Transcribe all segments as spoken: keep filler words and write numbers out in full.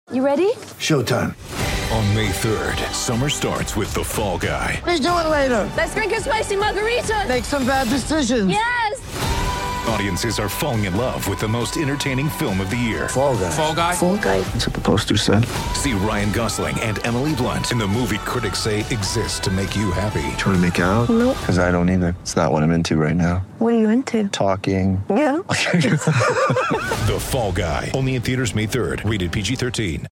You ready? Showtime. On May third, summer starts with The Fall Guy. Let's do it later. Let's drink a spicy margarita. Make some bad decisions. Yes! Audiences are falling in love with the most entertaining film of the year. Fall Guy. Fall Guy? Fall Guy. That's what the poster said. See Ryan Gosling and Emily Blunt in the movie critics say exists to make you happy. Trying to make it out? Nope. Because I don't either. It's not what I'm into right now. What are you into? Talking. Yeah. The Fall Guy. Only in theaters May third. Rated P G thirteen.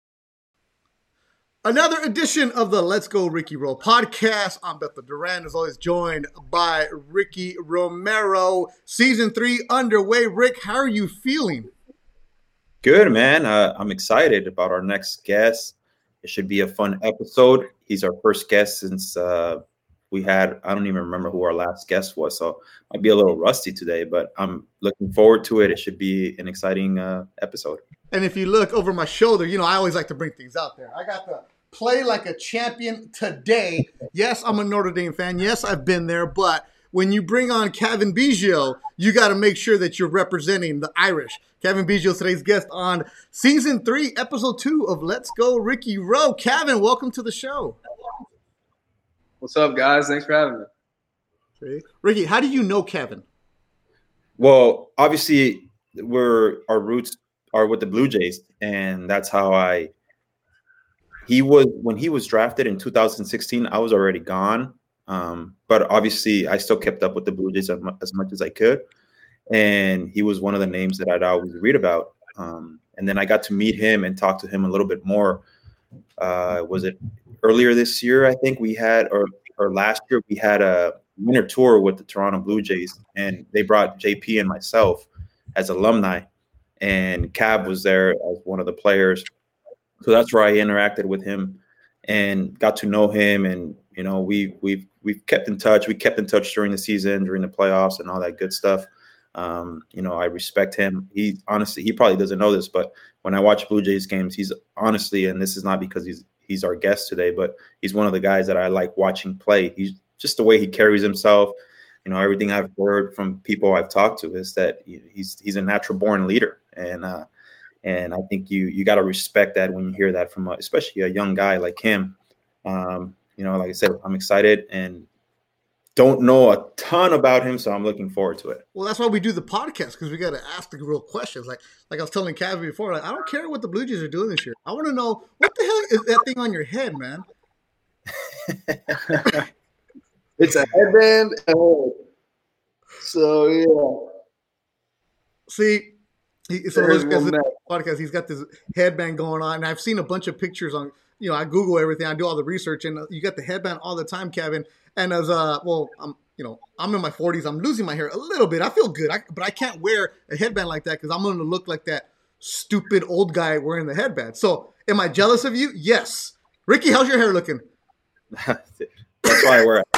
Another edition of the Let's Go Ricky Roll podcast. I'm Bethel Duran, as always, joined by Ricky Romero. Season three underway. Rick, how are you feeling? Good, man. Uh, I'm excited about our next guest. It should be a fun episode. He's our first guest since uh, we had, I don't even remember who our last guest was, so might be a little rusty today, but I'm looking forward to it. It should be an exciting uh, episode. And if you look over my shoulder, you know, I always like to bring things out there. I got the Play Like a Champion today. Yes, I'm a Notre Dame fan. Yes, I've been there. But when you bring on Kevin Biggio, you got to make sure that you're representing the Irish. Kevin Biggio is today's guest on Season three, Episode two of Let's Go Ricky Row. Kevin, welcome to the show. What's up, guys? Thanks for having me. Okay. Ricky, how do you know Kevin? Well, obviously, we're our roots are with the Blue Jays, and that's how I – He was when he was drafted in two thousand sixteen. I was already gone, um, but obviously I still kept up with the Blue Jays as much, as much as I could. And he was one of the names that I'd always read about. Um, and then I got to meet him and talk to him a little bit more. Uh, was it earlier this year? I think we had, or or last year we had a winter tour with the Toronto Blue Jays, and they brought J P and myself as alumni, and Cav was there as one of the players. So that's where I interacted with him and got to know him. And, you know, we, we've, we've kept in touch. We kept in touch during the season, during the playoffs and all that good stuff. Um, you know, I respect him. He honestly, he probably doesn't know this, but when I watch Blue Jays games, he's honestly, and this is not because he's, he's our guest today, but he's one of the guys that I like watching play. He's just the way he carries himself. You know, everything I've heard from people I've talked to is that he's, he's a natural born leader. And, uh, And I think you you got to respect that when you hear that from, a, especially a young guy like him. Um, you know, like I said, I'm excited and don't know a ton about him, so I'm looking forward to it. Well, that's why we do the podcast, because we got to ask the real questions. Like like I was telling Cav before, like, I don't care what the Blue Jays are doing this year. I want to know, what the hell is that thing on your head, man? It's a headband. So, yeah. See, He, so those guys podcast, he's got this headband going on, and I've seen a bunch of pictures on, you know, I Google everything, I do all the research, and you got the headband all the time, Kevin. And as uh, well, I'm, you know, I'm in my forties, I'm losing my hair a little bit. I feel good, I, but I can't wear a headband like that because I'm going to look like that stupid old guy wearing the headband. So, am I jealous of you? Yes. Ricky, how's your hair looking? That's why I wear it.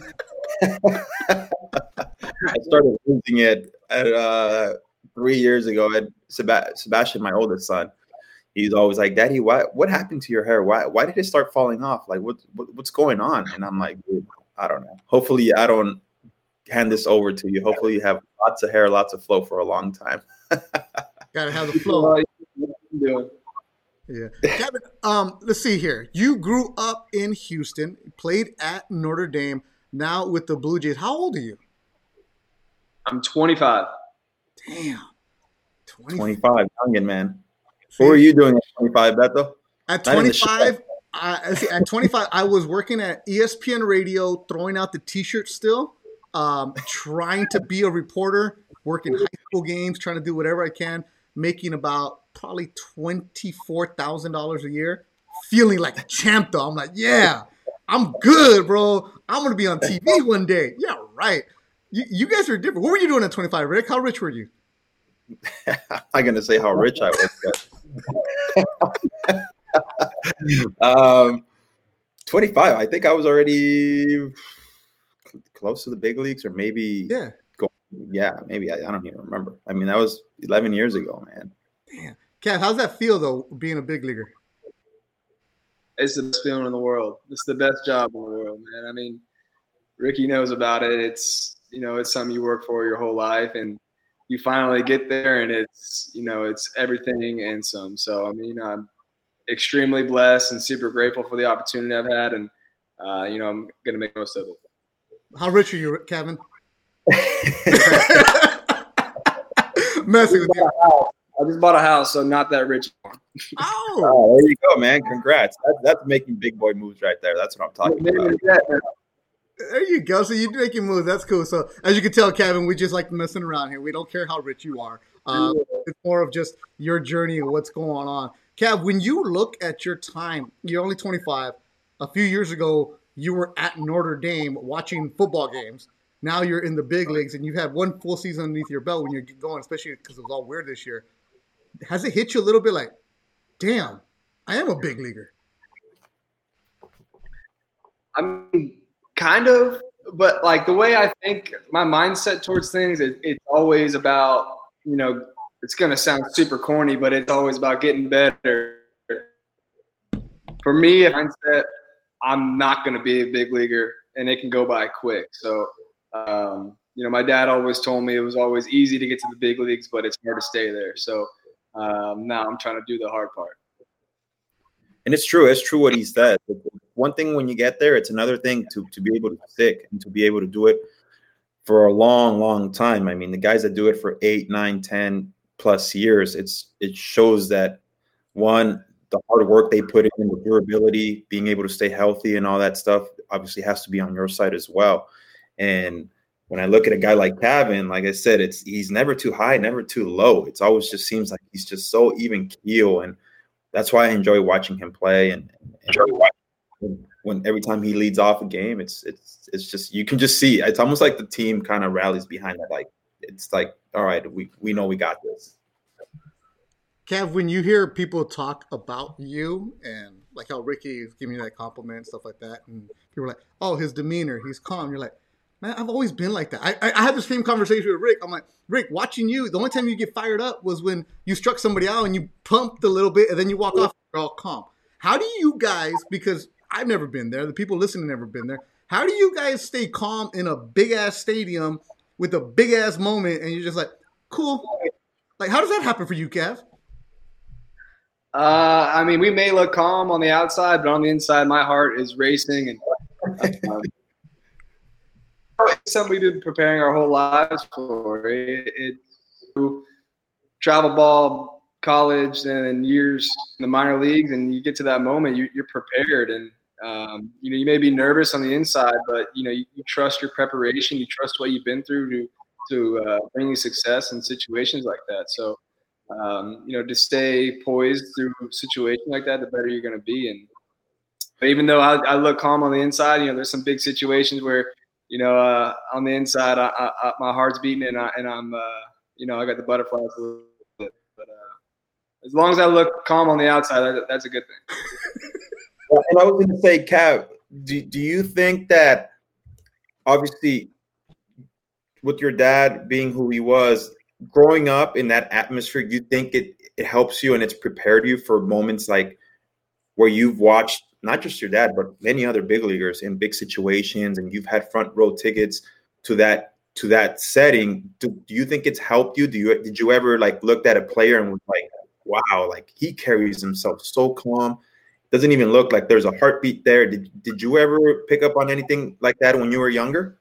I started losing it at uh. Three years ago, I had Seb- Sebastian, my oldest son, he's always like, "Daddy, why? What happened to your hair? Why? Why did it start falling off? Like, what, what what's going on?" And I'm like, "Dude, I don't know. Hopefully, I don't hand this over to you. Hopefully, you have lots of hair, lots of flow for a long time." Gotta have the flow. Yeah, Kevin. Um, let's see here. You grew up in Houston, played at Notre Dame, now with the Blue Jays. How old are you? I'm twenty-five. Damn. twenty-five, youngin, man. What were you doing at twenty-five, Beto? At twenty-five, I, at twenty-five, I was working at E S P N Radio, throwing out the T-shirts still, um, trying to be a reporter, working high school games, trying to do whatever I can, making about probably twenty-four thousand dollars a year, feeling like a champ, though. I'm like, yeah, I'm good, bro. I'm going to be on T V one day. Yeah, right. You, you guys are different. What were you doing at twenty-five, Rick? How rich were you? I'm not going to say how rich I was. um, twenty-five, I think I was already close to the big leagues, or maybe yeah, go, yeah, maybe I, I don't even remember. I mean, that was eleven years ago, man. Damn, Kat, how's that feel though, being a big leaguer? It's the best feeling in the world. It's the best job in the world, man. I mean, Ricky knows about it. It's, you know, it's something you work for your whole life, and you finally get there, and it's, you know, it's everything and some. So, I mean, I'm extremely blessed and super grateful for the opportunity I've had, and uh, you know, I'm gonna make the most of it. How rich are you, Kevin? Messing with you. I just bought a house, so not that rich. Oh, Oh, there you go, man. Congrats. That, that's making big boy moves right there. That's what I'm talking about. there you go. So you're making moves. That's cool. So as you can tell, Kevin, we just like messing around here. We don't care how rich you are. Uh, it's more of just your journey and what's going on. Kev, when you look at your time, you're only twenty-five. A few years ago, you were at Notre Dame watching football games. Now you're in the big leagues, and you've had one full season underneath your belt when you're going, especially because it was all weird this year. Has it hit you a little bit like, damn, I am a big leaguer? I mean, kind of, but like the way I think, my mindset towards things, it, it's always about, you know, it's going to sound super corny, but it's always about getting better. For me, mindset, I'm not going to be a big leaguer, and it can go by quick. So, um, you know, my dad always told me it was always easy to get to the big leagues, but it's hard to stay there. So um, now I'm trying to do the hard part. And it's true. It's true what he said. One thing when you get there, it's another thing to, to be able to stick and to be able to do it for a long, long time. I mean, the guys that do it for eight, nine, ten plus years, it's it shows that, one, the hard work they put in, the durability, being able to stay healthy and all that stuff obviously has to be on your side as well. And when I look at a guy like Kevin, like I said, it's he's never too high, never too low. It's always just seems like he's just so even keel, and that's why I enjoy watching him play. And, and when, when every time he leads off a game, it's it's it's just you can just see it's almost like the team kind of rallies behind it. Like it's like, all right, we we know we got this. Kev, when you hear people talk about you and like how Ricky is giving you that compliment and stuff like that, and people are like, oh, his demeanor, he's calm. You're like, man, I've always been like that. I, I, I had the same conversation with Rick. I'm like, Rick, watching you, the only time you get fired up was when you struck somebody out and you pumped a little bit and then you walk off, you're all calm. How do you guys, because I've never been there, the people listening have never been there, how do you guys stay calm in a big-ass stadium with a big-ass moment and you're just like, cool? Like, how does that happen for you, Kev? Uh, I mean, we may look calm on the outside, but on the inside, my heart is racing. And um, it's something we've been preparing our whole lives for. It, it travel ball, college, and then years in the minor leagues, and you get to that moment, you, you're prepared. And um, you know, you may be nervous on the inside, but you know, you, you trust your preparation, you trust what you've been through to to uh, bring you success in situations like that. So. Um, you know, to stay poised through a situation like that, the better you're going to be. And but even though I, I look calm on the inside, you know, there's some big situations where, you know, uh, on the inside, I, I, I, my heart's beating and, I, and I'm, uh, you know, I got the butterflies a little bit. But uh, as long as I look calm on the outside, that, that's a good thing. Well, and I was going to say, Kev, do, do you think that obviously with your dad being who he was, growing up in that atmosphere, you think it, it helps you and it's prepared you for moments like where you've watched not just your dad, but many other big leaguers in big situations and you've had front row tickets to that to that setting? Do, do you think it's helped you? Do you did you ever like looked at a player and was like, wow, like he carries himself so calm, doesn't even look like there's a heartbeat there? Did did you ever pick up on anything like that when you were younger?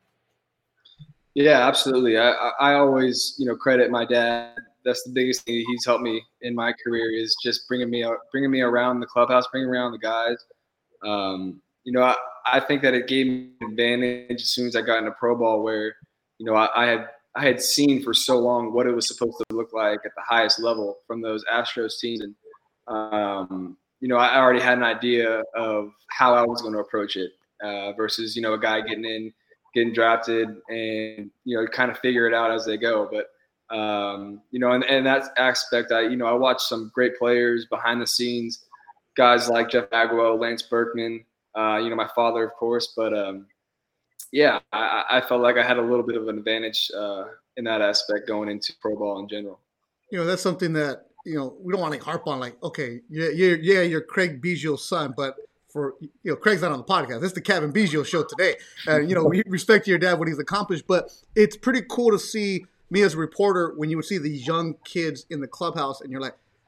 Yeah, absolutely. I, I always, you know, credit my dad. That's the biggest thing he's helped me in my career is just bringing me bringing me around the clubhouse, bringing around the guys. Um, you know, I, I think that it gave me an advantage as soon as I got into pro ball, where, you know, I, I had I had seen for so long what it was supposed to look like at the highest level from those Astros teams, and um, you know, I already had an idea of how I was going to approach it uh, versus, you know, a guy getting in. getting drafted and, you know, kind of figure it out as they go. But, um, you know, and, and that aspect, I, you know, I watched some great players behind the scenes, guys like Jeff Agwell, Lance Berkman, uh, you know, my father, of course. But, um, yeah, I, I felt like I had a little bit of an advantage uh, in that aspect going into pro ball in general. You know, that's something that, you know, we don't want to harp on like, okay, yeah, you're, yeah, you're Craig Biggio's son, but for, you know, Craig's not on the podcast. This is the Kevin Biggio show today. And, you know, we respect your dad, what he's accomplished, but it's pretty cool to see me as a reporter when you would see these young kids in the clubhouse and you're like,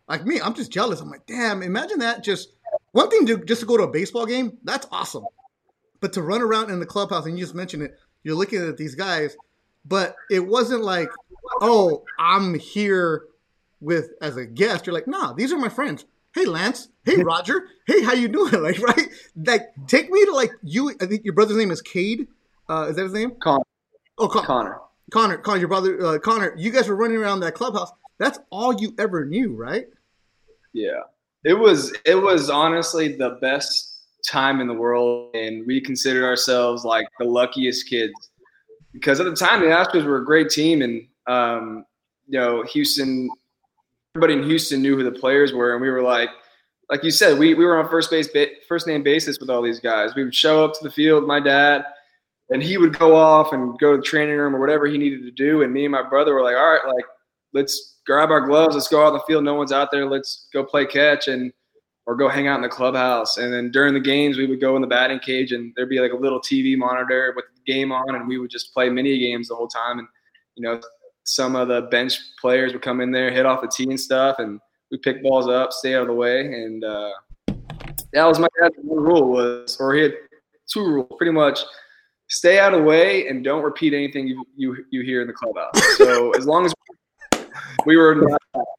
Like me, I'm just jealous. I'm like, damn, imagine that. Just one thing to just to go to a baseball game, that's awesome. But to run around in the clubhouse, and you just mentioned it, you're looking at these guys, but it wasn't like, oh, I'm here with as a guest. You're like, nah, these are my friends. Hey, Lance. Hey, Roger. Hey, how you doing? Like, right? Like, take me to like you. I think your brother's name is Cade. Uh, is that his name? Connor. Oh, Con- Connor. Connor. Connor, your brother. Uh, Connor. You guys were running around that clubhouse. That's all you ever knew, right? Yeah, it was. It was honestly the best time in the world, and we considered ourselves like the luckiest kids because at the time the Astros were a great team, and um, you know, Houston. Everybody in Houston knew who the players were, and we were like, like you said, we we were on first base, first name basis with all these guys. We would show up to the field, my dad, and he would go off and go to the training room or whatever he needed to do, and me and my brother were like, all right, like let's grab our gloves, let's go out in the field. No one's out there. Let's go play catch and or go hang out in the clubhouse. And then during the games, we would go in the batting cage, and there'd be like a little T V monitor with the game on, and we would just play mini games the whole time. And you know, some of the bench players would come in there, hit off the tee and stuff, and we pick balls up, stay out of the way. And uh, that was my dad's one rule was, or he had two rules, pretty much stay out of the way and don't repeat anything you you, you hear in the clubhouse. So as long as we were not,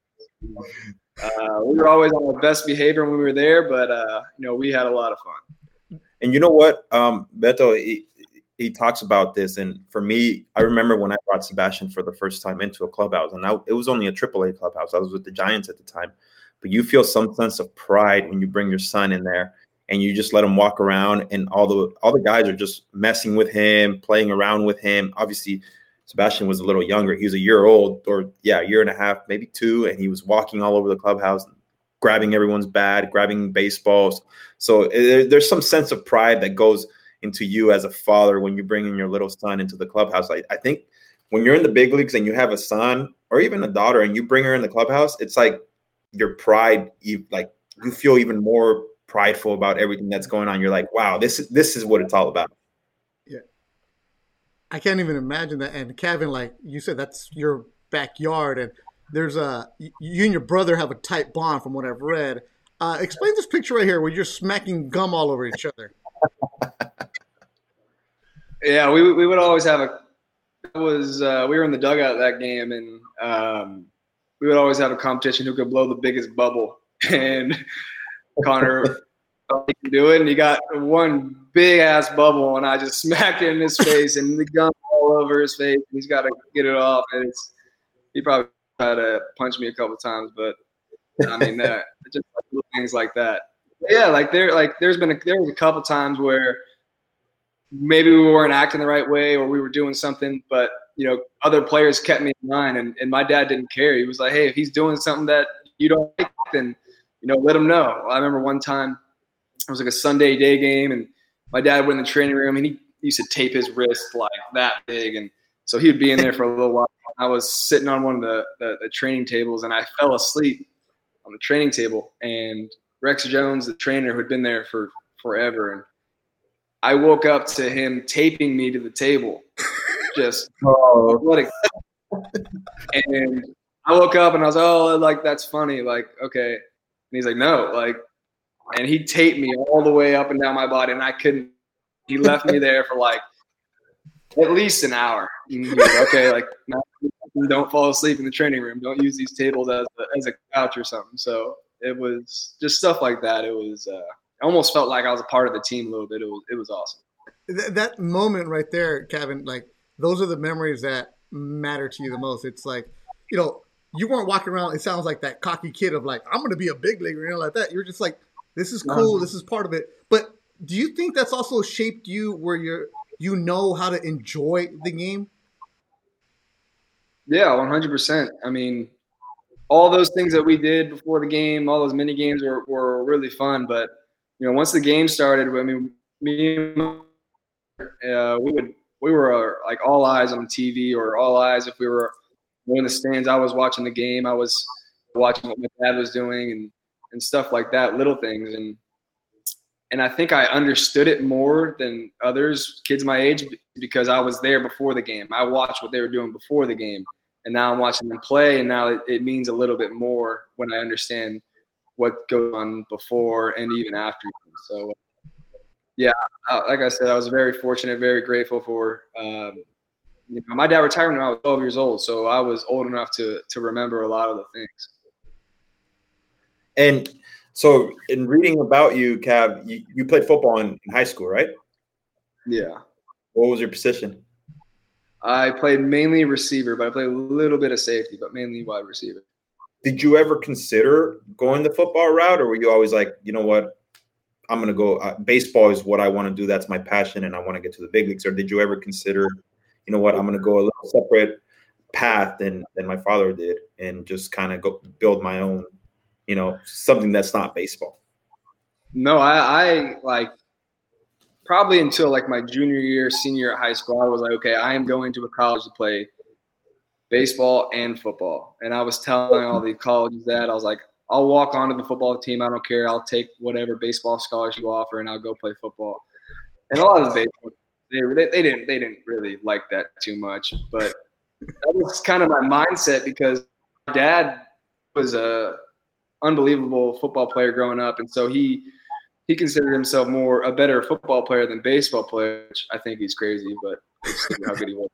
uh, we were always on our best behavior when we were there, but uh, you know, we had a lot of fun. And you know what, um, Beto, he, he talks about this, and for me, I remember when I brought Sebastian for the first time into a clubhouse, and I, it was only a triple A clubhouse. I was with the Giants at the time, but you feel some sense of pride when you bring your son in there, and you just let him walk around, and all the all the guys are just messing with him, playing around with him. Obviously, Sebastian was a little younger. He was a year old, or yeah, a year and a half, maybe two, and he was walking all over the clubhouse, grabbing everyone's bat, grabbing baseballs. So it, there's some sense of pride that goes into you as a father when you bring in your little son into the clubhouse. I, I think when you're in the big leagues and you have a son or even a daughter and you bring her in the clubhouse, it's like your pride, you, like you feel even more prideful about everything that's going on. You're like, wow, this is this is what it's all about. Yeah, I can't even imagine that. And Kevin, like you said, that's your backyard, and there's a you and your brother have a tight bond, from what I've read. Uh, explain this picture right here where you're smacking gum all over each other. Yeah, we we would always have a. It was uh, we were in the dugout that game, and um, we would always have a competition who could blow the biggest bubble. And Connor he could do it, and he got one big ass bubble, and I just smacked it in his face, and the gum all over his face. And he's got to get it off, and it's he probably tried to punch me a couple times, but I mean that just like little things like that. But yeah, like there, like there's been a, there was a couple times where maybe we weren't acting the right way or we were doing something, but you know, other players kept me in line, and, and my dad didn't care. He was like, hey, if he's doing something that you don't like, then, you know, let him know. I remember one time it was like a Sunday day game, and my dad went in the training room, and he used to tape his wrist like that big. And so he would be in there for a little while. I was sitting on one of the, the, the training tables, and I fell asleep on the training table. And Rex Jones, the trainer who had been there for forever, and I woke up to him taping me to the table, just oh. What a, and I woke up and I was oh like that's funny, like okay, and he's like no, like, and he taped me all the way up and down my body, and I couldn't. He left me there for like at least an hour. He was like, okay, like don't fall asleep in the training room. Don't use these tables as a, as a couch or something. So it was just stuff like that. It was. Uh, I almost felt like I was a part of the team a little bit. It was it was awesome. Th- that moment right there, Kevin, like those are the memories that matter to you the most. It's like, you know, you weren't walking around. It sounds like that cocky kid of like, I'm going to be a big leaguer, you know, like that. You're just like, this is cool. Uh-huh. This is part of it. But do you think that's also shaped you where you're, you know how to enjoy the game? Yeah, one hundred percent. I mean, all those things that we did before the game, all those mini games were, were really fun. But you know, once the game started, I mean, me and uh, we would we were uh, like all eyes on the T V, or all eyes if we were in the stands. I was watching the game. I was watching what my dad was doing, and and stuff like that, little things. And and I think I understood it more than others, kids my age, because I was there before the game. I watched what they were doing before the game, And now I'm watching them play, and now it, it means a little bit more when I understand what goes on before and even after. So, yeah, like I said, I was very fortunate, very grateful for um, – you know, my dad retired when I was twelve years old, so I was old enough to to remember a lot of the things. And so in reading about you, Cav, you, you played football in, in high school, right? Yeah. What was your position? I played mainly receiver, but I played a little bit of safety, but mainly wide receiver. Did you ever consider going the football route, or were you always like, you know what, I'm going to go uh, – baseball is what I want to do. That's my passion, and I want to get to the big leagues? Or did you ever consider, you know what, I'm going to go a little separate path than, than my father did and just kind of go build my own, you know, something that's not baseball? No, I, I like – probably until like my junior year, senior year at high school, I was like, okay, I am going to a college to play baseball and football. And I was telling all the colleges that I was like, I'll walk onto the football team. I don't care. I'll take whatever baseball scholarship you offer, and I'll go play football. And a lot of the baseball, they, they, they didn't they didn't really like that too much. But that was kind of my mindset because my dad was a unbelievable football player growing up, and so he – he considered himself more a better football player than baseball player, which I think he's crazy, but how good he was.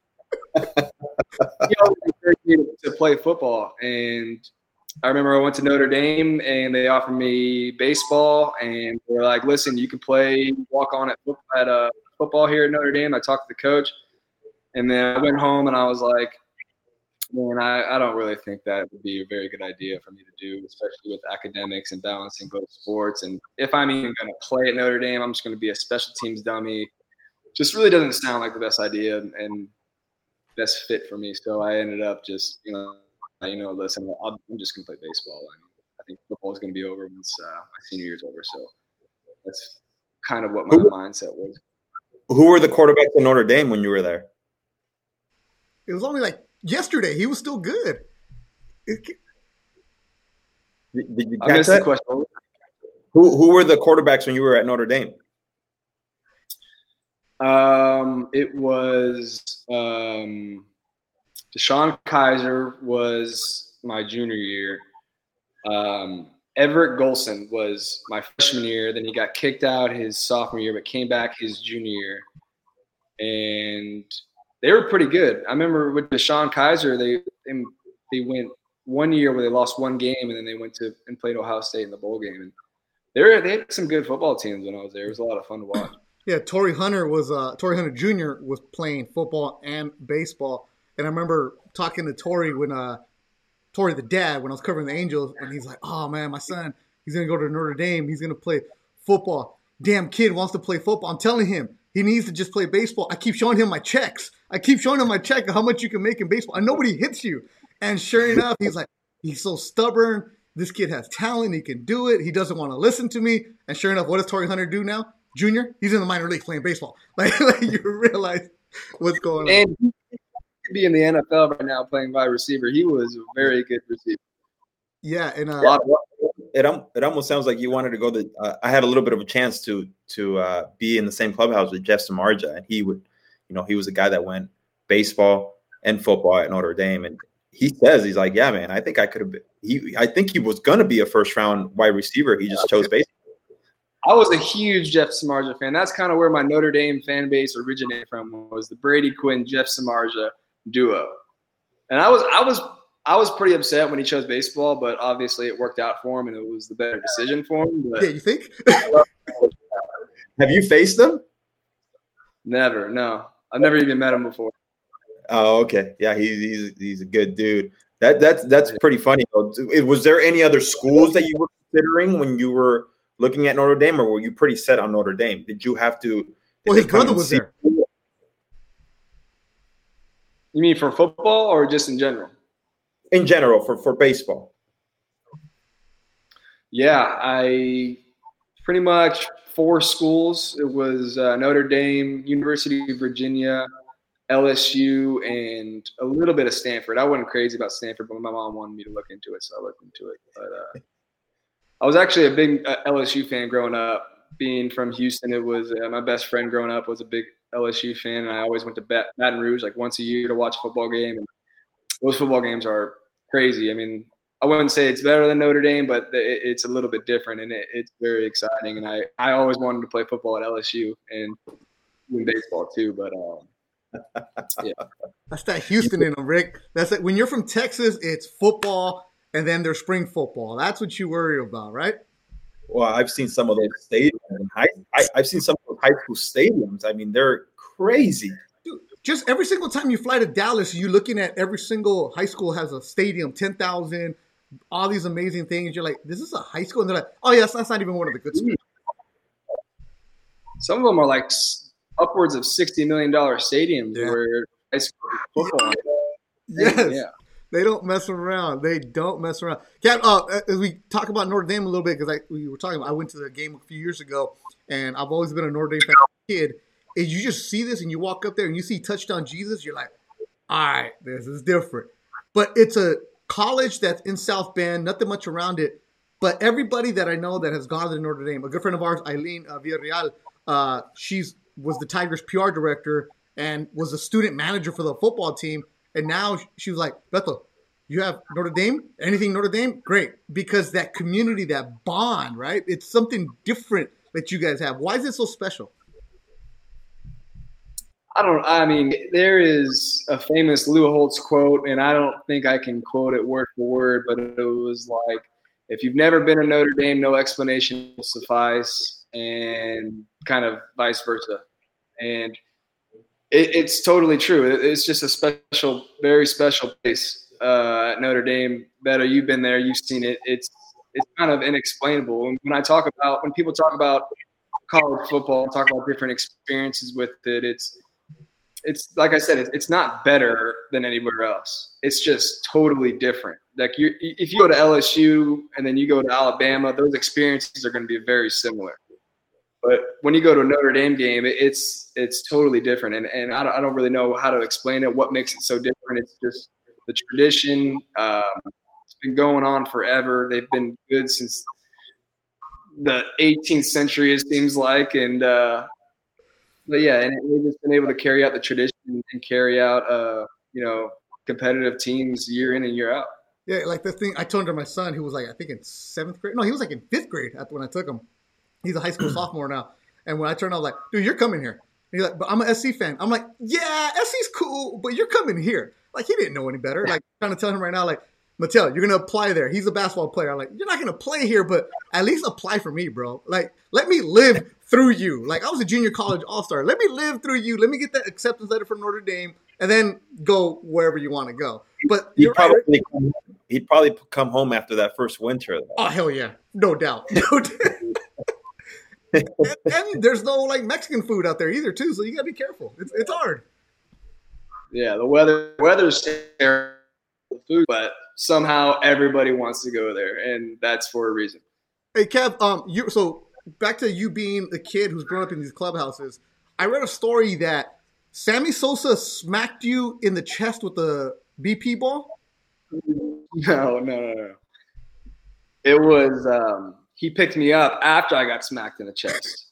He always encouraged me to, to play football. And I remember I went to Notre Dame, and they offered me baseball. And they were like, listen, you can play walk on at, at uh, football here at Notre Dame. I talked to the coach. And then I went home, and I was like, man, I, I don't really think that would be a very good idea for me to do, especially with academics and balancing both sports. And if I'm even going to play at Notre Dame, I'm just going to be a special teams dummy. Just really doesn't sound like the best idea and best fit for me. So I ended up just, you know, you know, listen, I'll, I'm just going to play baseball. I mean, I think football is going to be over once uh, my senior year's over. So that's kind of what my who, mindset was. Who were the quarterbacks in Notre Dame when you were there? It was only like yesterday. He was still good. It, did, did you I missed that? the question. Who who were the quarterbacks when you were at Notre Dame? Um, it was um, DeShone Kizer was my junior year. Um, Everett Golson was my freshman year. Then he got kicked out his sophomore year, but came back his junior year. And they were pretty good. I remember with DeShone Kizer, they they went one year where they lost one game, and then they went to and played Ohio State in the bowl game. And they were, they had some good football teams when I was there. It was a lot of fun to watch. Yeah, Torrey Hunter was uh, Torrey Hunter Junior was playing football and baseball, and I remember talking to Torrey when uh, Torrey the dad when I was covering the Angels, and he's like, "Oh man, my son, he's gonna go to Notre Dame. He's gonna play football. Damn kid wants to play football. I'm telling him he needs to just play baseball. I keep showing him my checks. I keep showing him my check of how much you can make in baseball, and nobody hits you." And sure enough, he's like, he's so stubborn. This kid has talent. He can do it. He doesn't want to listen to me. And sure enough, what does Torrey Hunter do now? Junior, he's in the minor league playing baseball. Like, like you realize what's going on. And he could be in the N F L right now playing wide receiver. He was a very good receiver. Yeah, and uh, it it almost sounds like you wanted to go. The uh, I had a little bit of a chance to to uh, be in the same clubhouse with Jeff Samardzija, and he would, you know, he was a guy that went baseball and football at Notre Dame, and he says he's like, yeah, man, I think I could have been. He I think he was going to be a first round wide receiver. He just chose baseball. I was a huge Jeff Samardzija fan. That's kind of where my Notre Dame fan base originated from, was the Brady Quinn, Jeff Samardzija duo. And I was I was I was pretty upset when he chose baseball, but obviously it worked out for him and it was the better decision for him. But yeah, you think? Have you faced him? Never, no. I've never even met him before. Oh, okay. Yeah, he's he's he's a good dude. That that's that's pretty funny. Was there any other schools that you were considering when you were looking at Notre Dame, or were you pretty set on Notre Dame? Did you have to? Well, his brother was there. You mean for football or just in general? In general, for, for baseball. Yeah, I pretty much four schools. It was uh, Notre Dame, University of Virginia, L S U, and a little bit of Stanford. I wasn't crazy about Stanford, but my mom wanted me to look into it, so I looked into it. But uh, I was actually a big uh, L S U fan growing up. Being from Houston, it was uh, my best friend growing up was a big L S U fan, and I always went to Bat- Baton Rouge like once a year to watch a football game. And those football games are crazy. I mean, I wouldn't say it's better than Notre Dame, but it, it's a little bit different, and it, it's very exciting. And I, I always wanted to play football at L S U and in baseball too. But um, yeah, that's that Houston in them, Rick. That's it. When you're from Texas, it's football, and then there's spring football. That's what you worry about, right? Well, I've seen some of those stadiums. In high, I, I've seen some of those high school stadiums. I mean, they're crazy. Dude, just every single time you fly to Dallas, you're looking at every single high school has a stadium, ten thousand, all these amazing things. You're like, this is a high school? And they're like, oh, yes, that's not even one of the good schools. Some of them are like upwards of sixty million dollars stadiums Yeah. where high school football. Yes. Yeah. They don't mess around. They don't mess around. Cap, uh, as we talk about Notre Dame a little bit, because we were talking about, I went to the game a few years ago, and I've always been a Notre Dame fan as a kid. And you just see this, and you walk up there, and you see Touchdown Jesus, you're like, all right, this is different. But it's a college that's in South Bend, nothing much around it. But everybody that I know that has gone to Notre Dame, a good friend of ours, Eileen uh, Villarreal, uh, she's was the Tigers P R director and was a student manager for the football team. And now she was like, Beto, you have Notre Dame? Anything Notre Dame? Great. Because that community, that bond, right? It's something different that you guys have. Why is it so special? I don't, I mean, there is a famous Lou Holtz quote, and I don't think I can quote it word for word, but it was like, if you've never been to Notre Dame, no explanation will suffice, and kind of vice versa. And it, it's totally true. It, it's just a special, very special place uh, at Notre Dame. Beto, you've been there, you've seen it. It's it's kind of inexplainable. And when I talk about, when people talk about college football, talk about different experiences with it, it's it's like I said, it's, it's not better than anywhere else. It's just totally different. Like you, if you go to L S U and then you go to Alabama, those experiences are going to be very similar. But when you go to a Notre Dame game, it's it's totally different, and and I don't, I don't really know how to explain it. What makes it so different? It's just the tradition. Um, it's been going on forever. They've been good since the eighteenth century, it seems like, and uh, but yeah, and they've just been able to carry out the tradition and carry out uh, you know competitive teams year in and year out. Yeah, like the thing I told to my son, who was like I think in seventh grade. No, he was like in fifth grade when I took him. He's a high school sophomore now. And when I turned, I was like, dude, you're coming here. And he's like, but I'm an S C fan. I'm like, yeah, S C's cool, but you're coming here. Like, he didn't know any better. Like, I'm trying to tell him right now, like, Mattel, you're going to apply there. He's a basketball player. I'm like, you're not going to play here, but at least apply for me, bro. Like, let me live through you. Like, I was a junior college all-star. Let me live through you. Let me get that acceptance letter from Notre Dame, and then go wherever you want to go. But He'd you're probably, right. come, he'd probably come home after that first winter. Though. Oh, hell yeah. No doubt. No doubt. and, and there's no like Mexican food out there either, too. So you gotta be careful. It's it's hard. Yeah, the weather weather's terrible, food, but somehow everybody wants to go there, and that's for a reason. Hey, Kev. Um, you so back to you being a kid who's grown up in these clubhouses. I read a story that Sammy Sosa smacked you in the chest with the B P ball. No, no, no, no. It was. Um, He picked me up after I got smacked in the chest.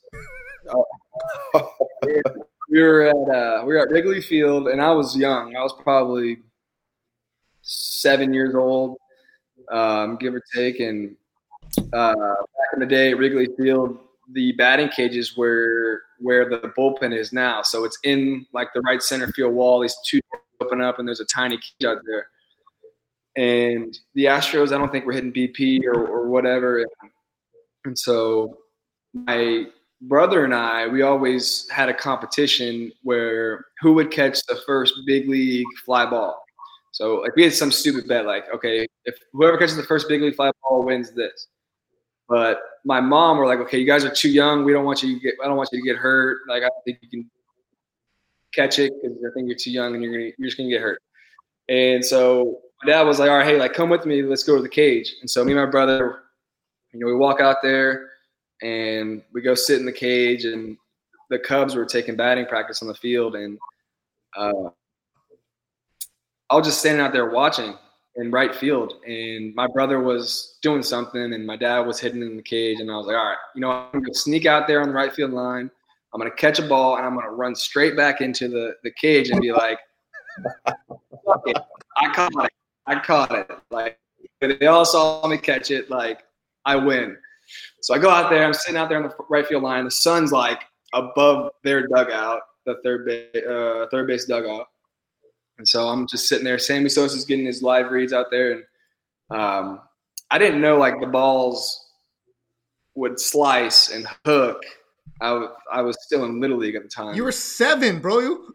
we were at uh, we were at Wrigley Field, and I was young. I was probably seven years old, um, give or take. And uh, back in the day, at Wrigley Field, the batting cages were where the bullpen is now. So it's in like the right center field wall. These two doors open up, and there's a tiny cage out there. And the Astros, I don't think were hitting B P or, or whatever. And so my brother and I, we always had a competition where who would catch the first big league fly ball. So like we had some stupid bet, like, okay, if whoever catches the first big league fly ball wins this. But my mom were like, okay, you guys are too young. We don't want you to get, I don't want you to get hurt. Like, I don't think you can catch it because I think you're too young and you're gonna, you're just gonna get hurt. And so my dad was like, all right, hey, like come with me, let's go to the cage. And so me and my brother, you know, we walk out there and we go sit in the cage, and the Cubs were taking batting practice on the field. And uh, I was just standing out there watching in right field, and my brother was doing something and my dad was hitting in the cage. And I was like, all right, you know, I'm going to sneak out there on the right field line. I'm going to catch a ball and I'm going to run straight back into the, the cage and be like, fuck it. I caught it. I caught it. Like they all saw me catch it. Like I win. So I go out there. I'm sitting out there on the right field line. The sun's like above their dugout, the third base, uh, third base dugout. And so I'm just sitting there. Sammy Sosa's getting his live reads out there, and um, I didn't know like the balls would slice and hook. I, w- I was still in Little League at the time. You were seven, bro. You.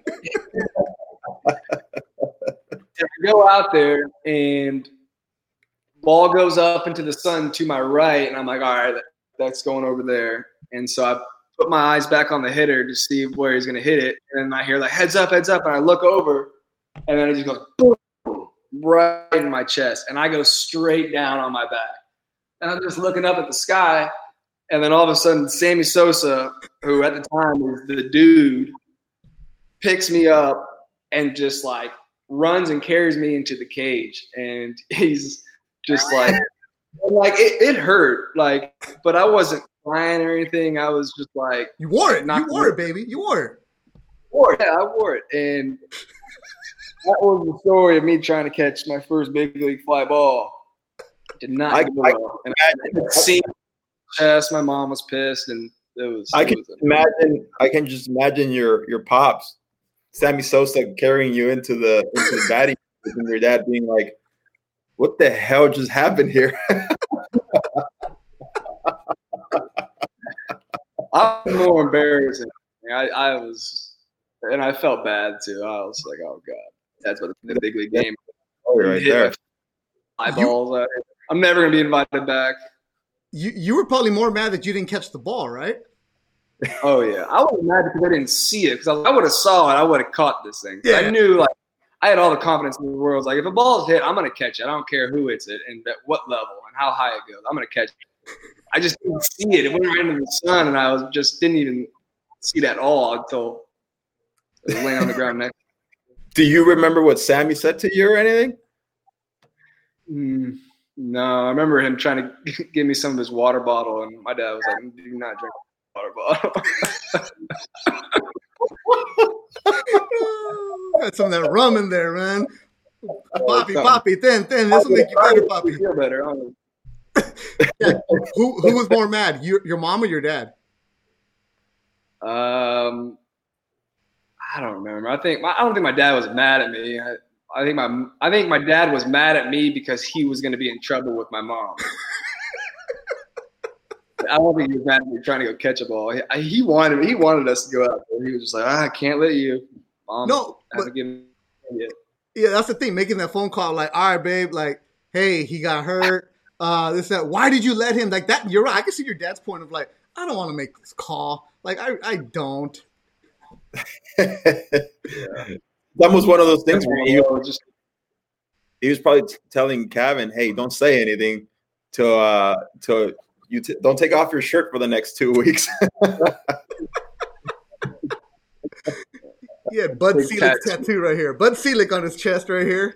I go out there and ball goes up into the sun to my right, and I'm like, all right, that's going over there. And so I put my eyes back on the hitter to see where he's going to hit it, and I hear like heads up, heads up, and I look over, and then it just goes boom, right in my chest, and I go straight down on my back. And I'm just looking up at the sky, and then all of a sudden, Sammy Sosa, who at the time was the dude, picks me up and just like runs and carries me into the cage, and he's just like, like it, it hurt, like, but I wasn't crying or anything. I was just like, you wore it, you wore it, it, baby, you wore it. Wore it, yeah, I wore it, and that was the story of me trying to catch my first big league fly ball. Did not I, go well. And I could see chest. My mom was pissed, and it was. I it can was imagine. I can just imagine your your pops, Sammy Sosa, carrying you into the into the batting, and your dad being like, "What the hell just happened here?" I'm more embarrassing. I, I was, and I felt bad too. I was like, "Oh God, that's what the big league game." Oh, right there. Eyeballs. You, I'm never gonna be invited back. You you were probably more mad that you didn't catch the ball, right? Oh yeah, I was mad because I didn't see it. Because I would have saw it, I would have caught this thing. Yeah. I knew, like, I had all the confidence in the world. Like, if a ball is hit, I'm gonna catch it. I don't care who hits it and at what level and how high it goes. I'm gonna catch it. I just didn't see it. It went right into the sun, and I was just didn't even see that at all until it was laying on the ground next. Do you remember what Sammy said to you or anything? Mm, no, I remember him trying to give me some of his water bottle, and my dad was like, "Do not drink water bottle." Got some of that rum in there, man. Poppy, Poppy, thin, thin. This will make you better, Poppy. Feel better. Yeah. Who who was more mad, your your mom or your dad? Um, I don't remember. I think I don't think my dad was mad at me. I, I think my I think my dad was mad at me because he was going to be in trouble with my mom. I don't think he was mad at me trying to go catch a ball. He, he wanted he wanted us to go out there. He was just like, ah, I can't let you. Mom no, but, give me yeah, that's the thing. Making that phone call, like, all right, babe, like, hey, he got hurt. Uh, this that. Why did you let him like that? You're right. I can see your dad's point of like, I don't want to make this call. Like, I I don't. Yeah. That was one of those things where he was, just, he was probably t- telling Kevin, "Hey, don't say anything to uh, to you. T- don't take off your shirt for the next two weeks." Yeah, Bud Selig's tattoo right here. Bud Selig on his chest right here.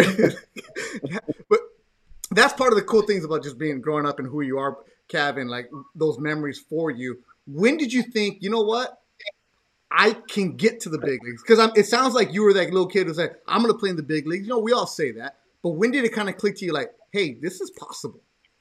But that's part of the cool things about just being growing up and who you are, Kevin. Like those memories for you. When did you think, you know what? I can get to the big leagues, because it sounds like you were that little kid who's like, I'm going to play in the big leagues. You know, we all say that. But when did it kind of click to you like, hey, this is possible?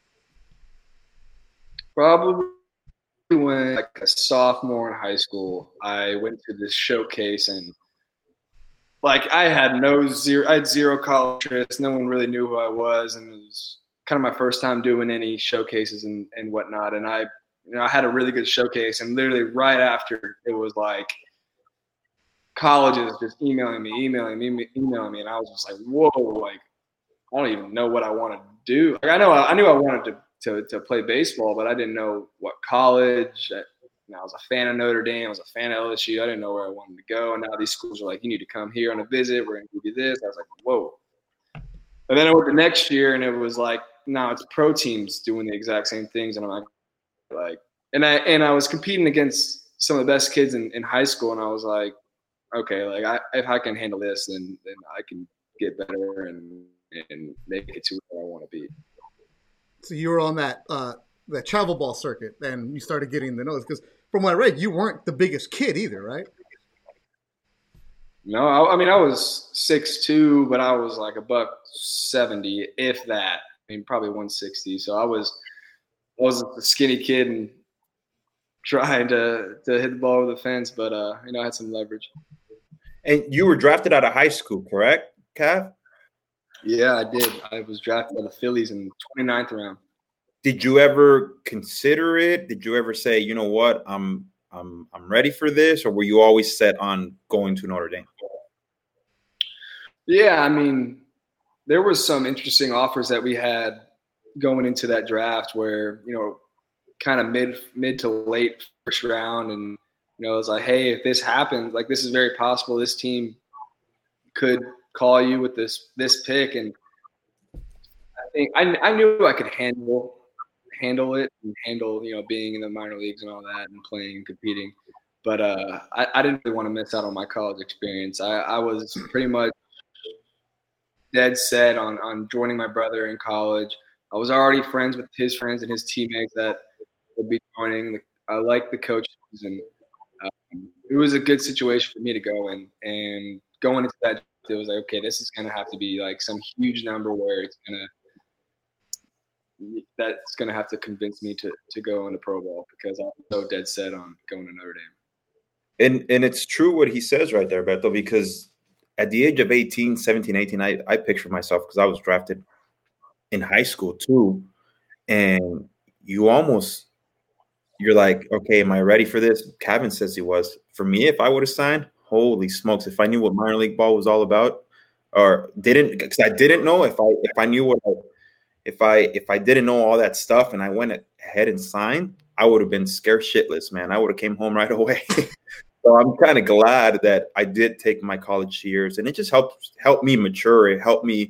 Probably when, like, a sophomore in high school, I went to this showcase, and like I had no zero, I had zero college interest. No one really knew who I was, and it was kind of my first time doing any showcases and, and whatnot. And I. You know, I had a really good showcase, and literally right after, it was like colleges just emailing me, emailing me, emailing me, and I was just like, "Whoa!" Like, I don't even know what I want to do. Like, I know I knew I wanted to to to play baseball, but I didn't know what college. I, you know, I was a fan of Notre Dame. I was a fan of L S U. I didn't know where I wanted to go, and now these schools are like, "You need to come here on a visit. We're going to give you this." I was like, "Whoa!" And then I went the next year, and it was like, "No, it's pro teams doing the exact same things," and I'm like. Like, and I and I was competing against some of the best kids in, in high school, and I was like, okay, like I if I can handle this, then then I can get better and and make it to where I want to be. So you were on that uh, that travel ball circuit, and you started getting the nose, because from what I read, you weren't the biggest kid either, right? No, I, I mean, I was six two, but I was like a buck seventy, if that. I mean, probably one sixty. So I was I was a skinny kid and trying to, to hit the ball over the fence, but, uh, you know, I had some leverage. And you were drafted out of high school, correct, Cav? Yeah, I did. I was drafted by the Phillies in the twenty-ninth round. Did you ever consider it? Did you ever say, you know what, I'm I'm I'm ready for this, or were you always set on going to Notre Dame? Yeah, I mean, there was some interesting offers that we had going into that draft where, you know, kind of mid mid to late first round, and you know, it was like, hey, if this happens, like this is very possible. This team could call you with this this pick, and I think I I knew I could handle handle it and handle you know being in the minor leagues and all that and playing and competing, but uh, I I didn't really want to miss out on my college experience. I I was pretty much dead set on on joining my brother in college. I was already friends with his friends and his teammates that would be joining. I liked the coaches, and um, it was a good situation for me to go in. And going into that, it was like, okay, this is going to have to be like some huge number where it's going to – that's going to have to convince me to to go into pro ball because I'm so dead set on going to Notre Dame. And and it's true what he says right there, Beto, because at the age of eighteen, seventeen, eighteen, I, I pictured myself because I was drafted in high school too. And you almost – you're like, okay, am I ready for this? Kevin says he was. For me, if I would have signed, holy smokes, if I knew what minor league ball was all about or didn't – because I didn't know if I if I knew what I, if I if I didn't know all that stuff and I went ahead and signed, I would have been scared shitless, man. I would have came home right away. So I'm kind of glad that I did take my college years, and it just helped helped me mature. It helped me.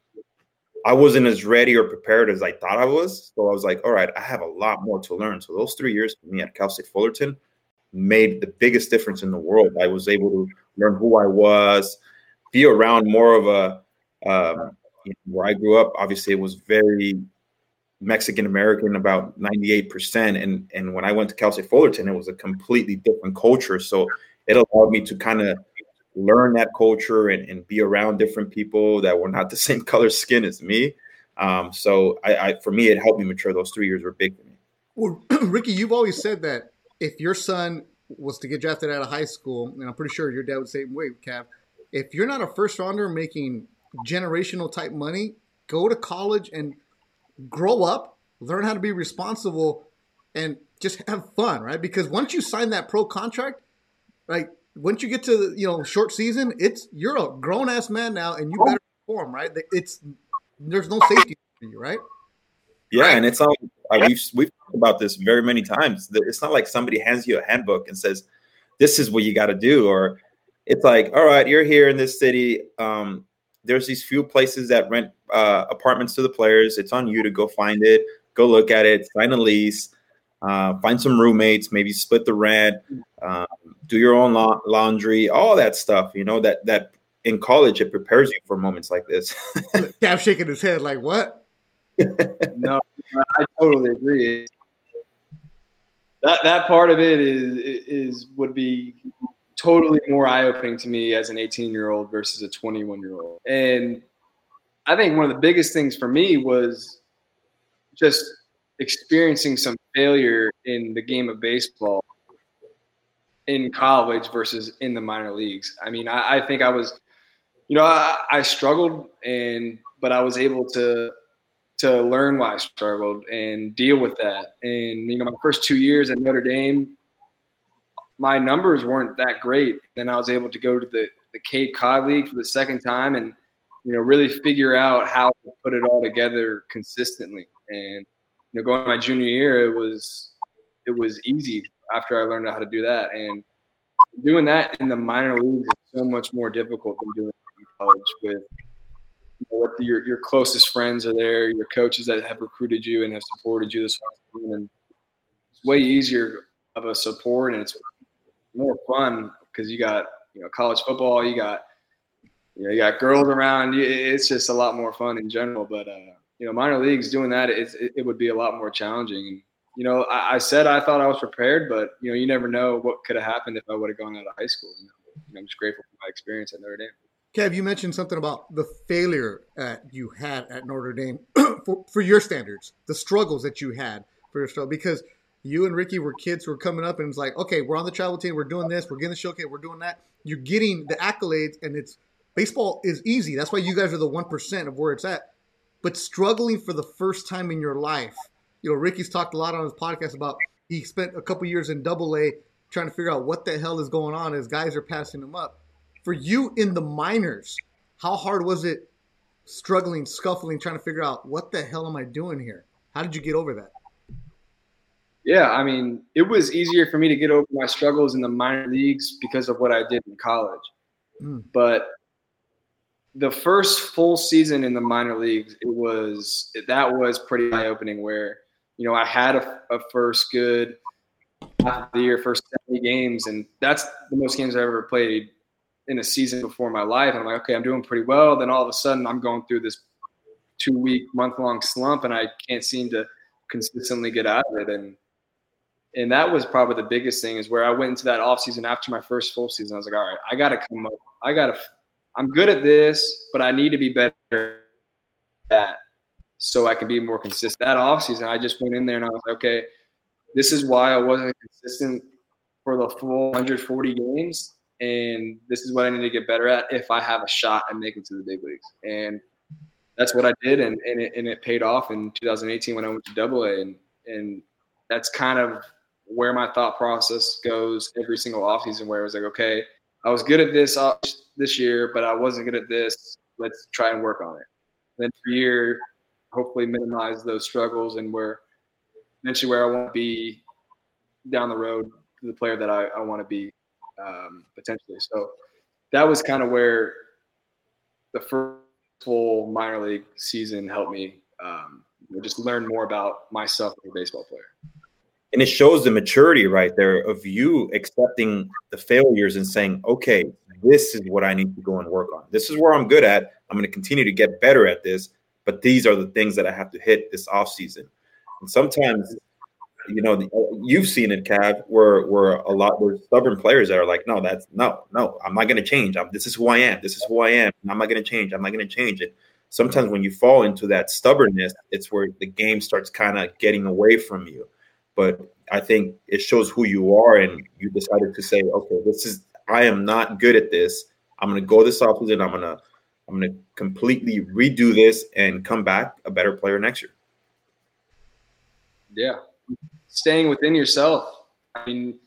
I wasn't as ready or prepared as I thought I was. So I was like, all right, I have a lot more to learn. So those three years for me at Cal State Fullerton made the biggest difference in the world. I was able to learn who I was, be around more of a um, you know, where I grew up. Obviously, it was very Mexican-American, about ninety-eight percent. And, and when I went to Cal State Fullerton, it was a completely different culture. So it allowed me to kind of learn that culture and, and be around different people that were not the same color skin as me. Um, so I, I, for me, it helped me mature. Those three years were big for me. Well, Ricky, you've always said that if your son was to get drafted out of high school, and I'm pretty sure your dad would say, wait, Cav, if you're not a first rounder making generational type money, go to college and grow up, learn how to be responsible, and just have fun, right? Because once you sign that pro contract, like once you get to you know short season, it's you're a grown ass man now, and you better perform, right? It's there's no safety for you, right? Yeah, and it's not. Uh, we've we've talked about this very many times. It's not like somebody hands you a handbook and says, "This is what you got to do," or it's like, "All right, you're here in this city. Um, there's these few places that rent uh, apartments to the players. It's on you to go find it, go look at it, sign a lease, uh, find some roommates, maybe split the rent, um, do your own la- laundry, all that stuff. You know that that in college it prepares you for moments like this." Cav shaking his head like, "What?" No, I totally agree. That that part of it is is would be totally more eye-opening to me as an eighteen-year-old versus a twenty-one-year-old. And I think one of the biggest things for me was just experiencing some failure in the game of baseball in college versus in the minor leagues. I mean, I, I think I was, you know, I, I struggled, and but I was able to to learn why I struggled and deal with that. And, you know, my first two years at Notre Dame, my numbers weren't that great. Then I was able to go to the, the Cape Cod League for the second time and, you know, really figure out how to put it all together consistently. And, you know, going to my junior year, it was it was easy after I learned how to do that. And doing that in the minor leagues is so much more difficult than doing it in college with, you know, what your your closest friends are there, your coaches that have recruited you and have supported you this whole time, and it's way easier of a support, and it's more fun because you got you know college football, you got you know you got girls around. It's just a lot more fun in general. But uh, you know, minor leagues doing that, it, it would be a lot more challenging. And you know, I, I said I thought I was prepared, but you know, you never know what could have happened if I would have gone out of high school. You know? you know, I'm just grateful for my experience at Notre Dame. Kev, you mentioned something about the failure uh, you had at Notre Dame for, for your standards, the struggles that you had for your struggle, because you and Ricky were kids who were coming up and it's like, okay, we're on the travel team, we're doing this, we're getting the showcase, we're doing that. You're getting the accolades, and it's baseball is easy. That's why you guys are the one percent of where it's at. But struggling for the first time in your life, you know, Ricky's talked a lot on his podcast about he spent a couple years in Double A trying to figure out what the hell is going on as guys are passing him up. For you in the minors, how hard was it struggling, scuffling, trying to figure out what the hell am I doing here? How did you get over that? Yeah, I mean, it was easier for me to get over my struggles in the minor leagues because of what I did in college. Mm. But the first full season in the minor leagues, it was that was pretty eye-opening where, you know, I had a, a first good half of the year, first seventy games, and that's the most games I ever played in a season before my life. And I'm like, okay, I'm doing pretty well. Then all of a sudden I'm going through this two-week, month-long slump, and I can't seem to consistently get out of it. And And that was probably the biggest thing is where I went into that offseason after my first full season. I was like, all right, I got to come up. I got to – I'm good at this, but I need to be better at that so I can be more consistent. That offseason, I just went in there and I was like, okay, this is why I wasn't consistent for the full one hundred forty games, and this is what I need to get better at if I have a shot at making it to the big leagues. And that's what I did, and, and, it, and it paid off in two thousand eighteen when I went to Double A, and, and that's kind of – where my thought process goes every single offseason, where it was like, okay, I was good at this this year, but I wasn't good at this. Let's try and work on it. Then for year, hopefully minimize those struggles and where eventually where I want to be down the road to the player that I, I want to be um, potentially. So that was kind of where the first full minor league season helped me um, just learn more about myself as a baseball player. And it shows the maturity right there of you accepting the failures and saying, okay, this is what I need to go and work on. This is where I'm good at. I'm going to continue to get better at this, but these are the things that I have to hit this offseason. And sometimes, you know, you've seen it, Cav, where, where a lot there's stubborn players that are like, no, that's no, no, I'm not going to change. I'm, this is who I am. This is who I am. I'm not going to change. I'm not going to change it. Sometimes when you fall into that stubbornness, it's where the game starts kind of getting away from you. But I think it shows who you are, and you decided to say, okay, this is I am not good at this. I'm going to go this offseason. I'm going to I'm going to completely redo this and come back a better player next year. Yeah. Staying within yourself. I mean,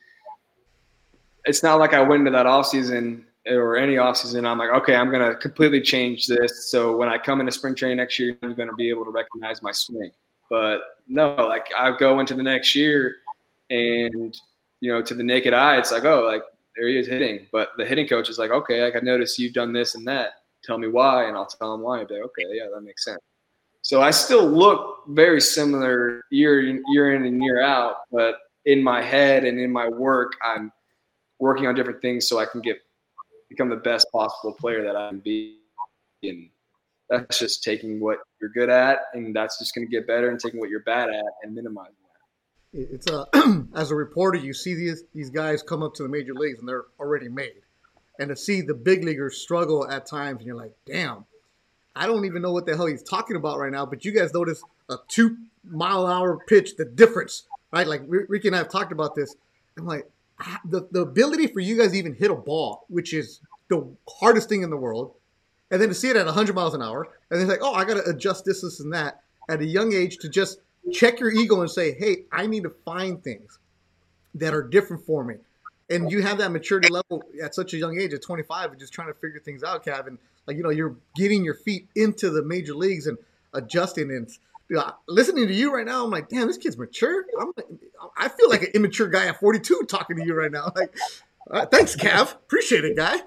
it's not like I went into that offseason or any offseason. I'm like, okay, I'm going to completely change this. So when I come into spring training next year, I'm going to be able to recognize my swing. But no, like I go into the next year and, you know, to the naked eye, it's like, oh, like there he is hitting. But the hitting coach is like, okay, like I noticed you've done this and that. Tell me why. And I'll tell him why. I'll be like, okay, yeah, that makes sense. So I still look very similar year in, year in and year out. But in my head and in my work, I'm working on different things so I can get become the best possible player that I can be. And that's just taking what you're good at, and that's just going to get better, and taking what you're bad at and minimizing that. It's a as a reporter, you see these these guys come up to the major leagues and they're already made, and to see the big leaguers struggle at times, and you're like, damn, I don't even know what the hell he's talking about right now. But you guys notice a two mile an hour pitch, the difference, right? Like Ricky and I have talked about this. I'm like, the the ability for you guys to even hit a ball, which is the hardest thing in the world. And then to see it at one hundred miles an hour, and it's like, oh, I got to adjust this, this, and that at a young age to just check your ego and say, hey, I need to find things that are different for me. And you have that maturity level at such a young age, at twenty-five, and just trying to figure things out, Kevin. Like, you know, you're getting your feet into the major leagues and adjusting. And you know, listening to you right now, I'm like, damn, this kid's mature. I'm, I feel like an immature guy at forty-two talking to you right now. Like, uh, thanks, Cav. Appreciate it, guy.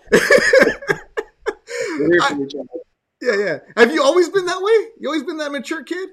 I, yeah, yeah. Have you always been that way? You always been that mature kid?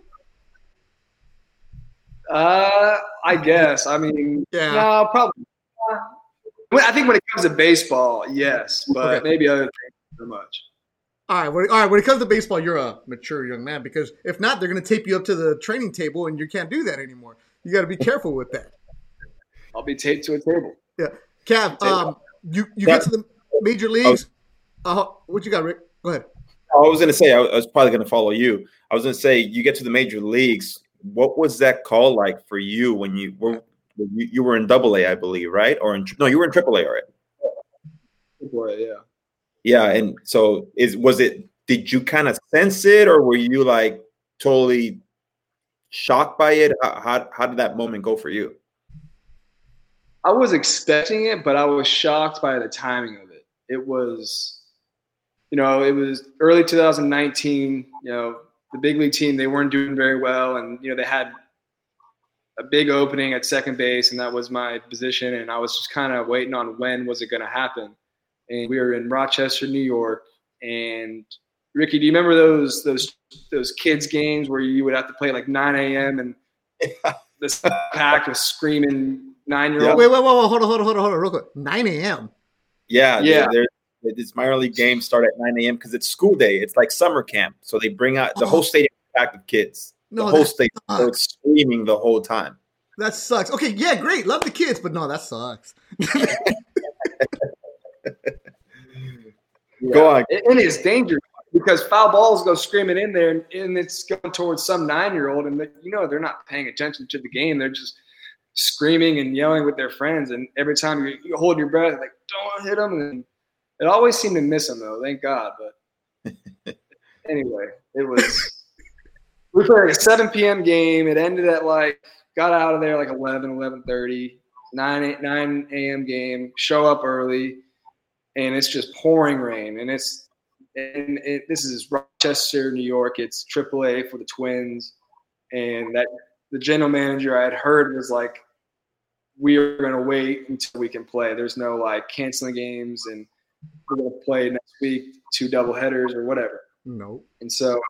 Uh, I guess. I mean, yeah, no, probably. Well, I think when it comes to baseball, yes, but okay. Maybe other things not so much. All right, when, all right. When it comes to baseball, you're a mature young man, because if not, they're going to tape you up to the training table, and you can't do that anymore. You got to be careful with that. I'll be taped to a table. Yeah, Cav. Um, you you get to the. major leagues. Uh, what you got, Rick? Go ahead. I was going to say, I was probably going to follow you. I was going to say, you get to the major leagues. What was that call like for you when you were you, you were in Double A, I believe, right? Or in no, you were in Triple A, right? Triple A, yeah. Yeah, and so is was it? Did you kind of sense it, or were you like totally shocked by it? How, how how did that moment go for you? I was expecting it, but I was shocked by the timing of it. It was, you know, it was early two thousand nineteen. You know, the big league team, they weren't doing very well, and you know they had a big opening at second base, and that was my position. And I was just kind of waiting on when was it going to happen. And we were in Rochester, New York. And Ricky, do you remember those those those kids games where you would have to play at like nine a.m. and this pack was screaming nine-year-olds? Yeah. Wait, wait, wait, wait, hold on, hold on, hold on, hold on, real quick. nine a.m. Yeah, yeah. These minor league games start at nine a.m. because it's school day. It's like summer camp, so they bring out the oh. whole stadium packed with kids. The no, whole stadium so it's screaming the whole time. That sucks. Okay, yeah, great, love the kids, but no, that sucks. Yeah. Go on. It, it is dangerous because foul balls go screaming in there, and, and it's going towards some nine-year-old, and they, you know they're not paying attention to the game. They're just screaming and yelling with their friends, and every time you, you hold your breath, like don't hit them. And it always seemed to miss them, though. Thank God. But anyway, it was. We played a seven p.m. game. It ended at like got out of there like eleven, eleven thirty, nine a.m. game. Show up early. And it's just pouring rain, and it's and it, this is Rochester, New York. It's Triple A for the Twins, and that the general manager I had heard was like, "We are going to wait until we can play. There's no like canceling games, and we're going to play next week two doubleheaders or whatever." No. And so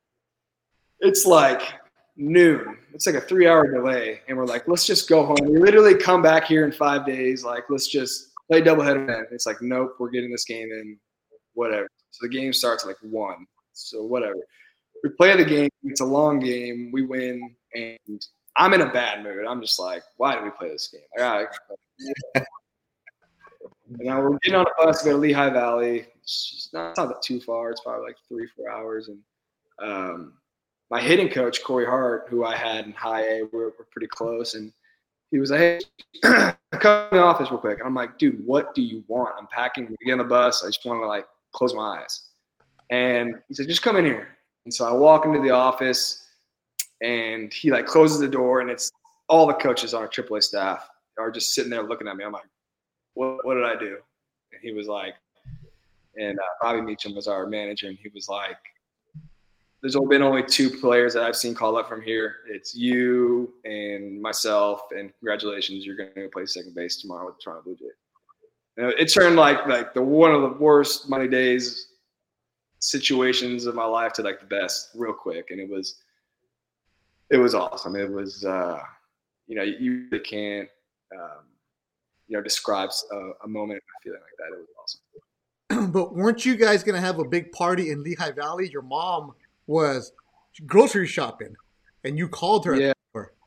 it's like noon. It's like a three-hour delay, and we're like, "Let's just go home." We literally come back here in five days. Like, let's just. Play doubleheader then. It's like, nope, we're getting this game in, whatever. So the game starts at like one. So whatever. We play the game. It's a long game. We win, and I'm in a bad mood. I'm just like, why did we play this game? Like, all right. And now we're getting on a bus to go to Lehigh Valley. It's not, it's not too far. It's probably like three, four hours. And um, my hitting coach, Corey Hart, who I had in high A, we're, we're pretty close, and he was like, hey, come in the office real quick. And I'm like, dude, what do you want? I'm packing to get on the bus. I just want to, like, close my eyes. And he said, just come in here. And so I walk into the office, and he, like, closes the door, and it's all the coaches on our triple A staff are just sitting there looking at me. I'm like, what, what did I do? And he was like, and uh, Bobby Meacham was our manager, and he was like, there's only been only two players that I've seen call up from here. It's you and myself, and congratulations, you're going to play second base tomorrow with the Toronto Blue Jays. You know, it turned like like the one of the worst money days situations of my life to like the best real quick, and it was it was awesome. It was uh, you know you really can't um, you know describe a, a moment, a feeling like that. It was awesome. But weren't you guys going to have a big party in Lehigh Valley? Your mom was grocery shopping, and you called her. Yeah.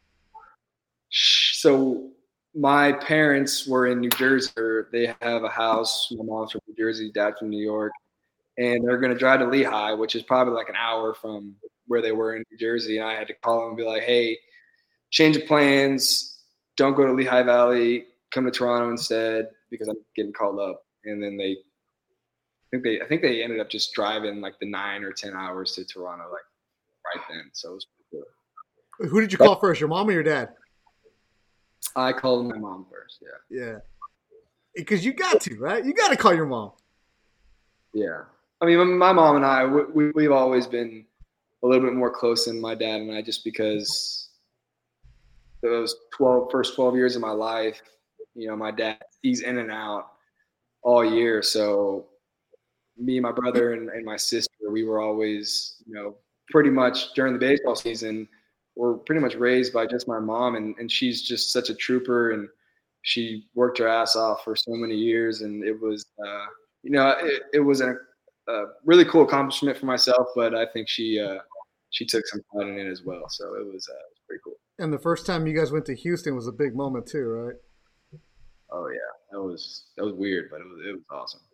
So my parents were in New Jersey. They have a house. My mom's from New Jersey, dad from New York, and they're going to drive to Lehigh, which is probably like an hour from where they were in New Jersey. And I had to call them and be like, "Hey, change of plans. Don't go to Lehigh Valley. Come to Toronto instead because I'm getting called up." And then they. I think they I think they ended up just driving like the nine or ten hours to Toronto like right then. So it was pretty cool. Who did you call first, your mom or your dad? I called my mom first, yeah. Yeah. Because you got to, right? You got to call your mom. Yeah. I mean, my mom and I, we, we've always been a little bit more close than my dad and I just because those twelve, first twelve years of my life, you know, my dad, he's in and out all year. So me, my brother, and, and my sister, we were always, you know, pretty much during the baseball season, we're pretty much raised by just my mom, and, and she's just such a trooper, and she worked her ass off for so many years, and it was, uh, you know, it, it was a, a really cool accomplishment for myself, but I think she uh, she took some pride in it as well, so it was, uh, it was pretty cool. And the first time you guys went to Houston was a big moment too, right? Oh yeah, that was that was weird, but it was it was awesome.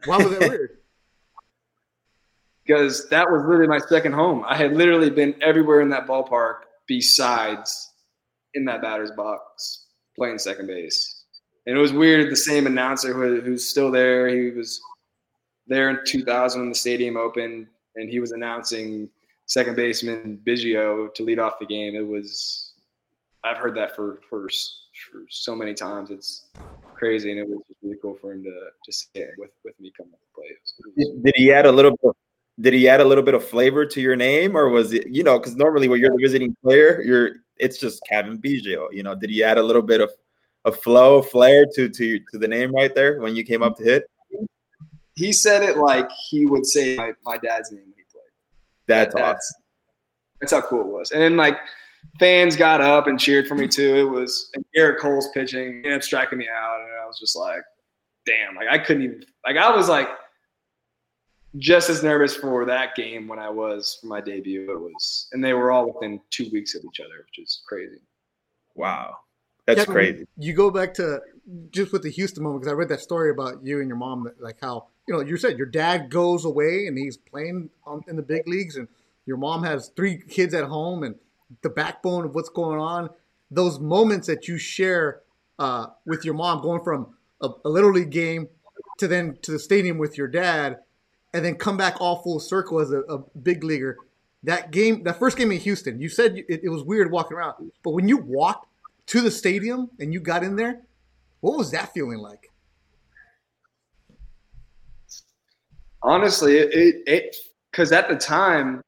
Why was that weird? Because that was literally my second home. I had literally been everywhere in that ballpark besides in that batter's box playing second base. And it was weird. The same announcer who, who's still there, he was there in two thousand when the stadium opened, and he was announcing second baseman Biggio to lead off the game. It was – I've heard that for, for, for so many times. It's crazy, and it was just really cool for him to just say it with, with me coming to play. It was, it was, Did he add a little bit – Did he add a little bit of flavor to your name, or was it, you know, because normally when you're the visiting player, you're it's just Cavan Biggio, you know, did he add a little bit of a flow, flair to to to the name right there when you came up to hit? He said it like he would say my, my dad's name when he played. That's that, awesome. That's, that's how cool it was. And then like fans got up and cheered for me too. It was and Garrett Cole's pitching, and it's striking me out, and I was just like, damn, like I couldn't even like I was like just as nervous for that game when I was for my debut. It was, and they were all within two weeks of each other, which is crazy. Wow, that's Yeah, crazy. You go back to just with the Houston moment, because I read that story about you and your mom, like how, you know, you said your dad goes away and he's playing on, in the big leagues, and your mom has three kids at home and the backbone of what's going on. Those moments that you share uh, with your mom, going from a, a little league game to then to the stadium with your dad, and then come back all full circle as a, a big leaguer. That game, that first game in Houston, you said it, it was weird walking around, but when you walked to the stadium and you got in there, what was that feeling like? Honestly, it it because at the time,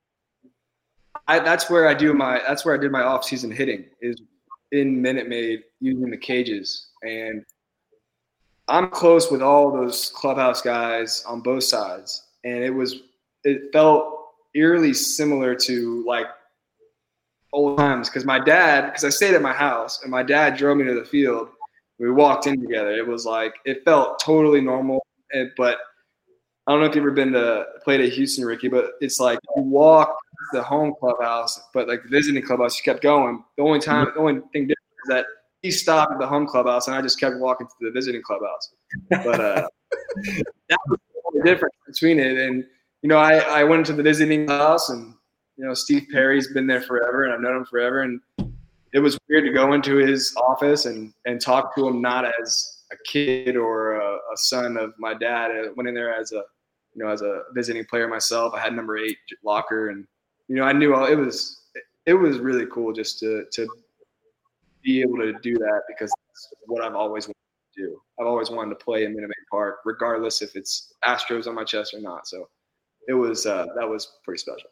I that's where I do my that's where I did my off season hitting is in Minute Maid using the cages, and I'm close with all those clubhouse guys on both sides. And it was, it felt eerily similar to like old times. Cause my dad, cause I stayed at my house and my dad drove me to the field. We walked in together. It was like, it felt totally normal. And, but I don't know if you've ever been to played at Houston, Ricky, but it's like you walk the home clubhouse, but like the visiting clubhouse, you kept going. The only time, the only thing different is that he stopped at the home clubhouse and I just kept walking to the visiting clubhouse. But uh, that was the difference between it. And, you know, I, I went into the visiting house and, you know, Steve Perry's been there forever and I've known him forever. And it was weird to go into his office and, and talk to him, not as a kid or a, a son of my dad. I went in there as a, you know, as a visiting player myself. I had number eight locker and, you know, I knew all, it was, it was really cool just to, to be able to do that because that's what I've always wanted to do. I've always wanted to play in Minute Maid Park, regardless if it's Astros on my chest or not. So it was, uh, that was pretty special.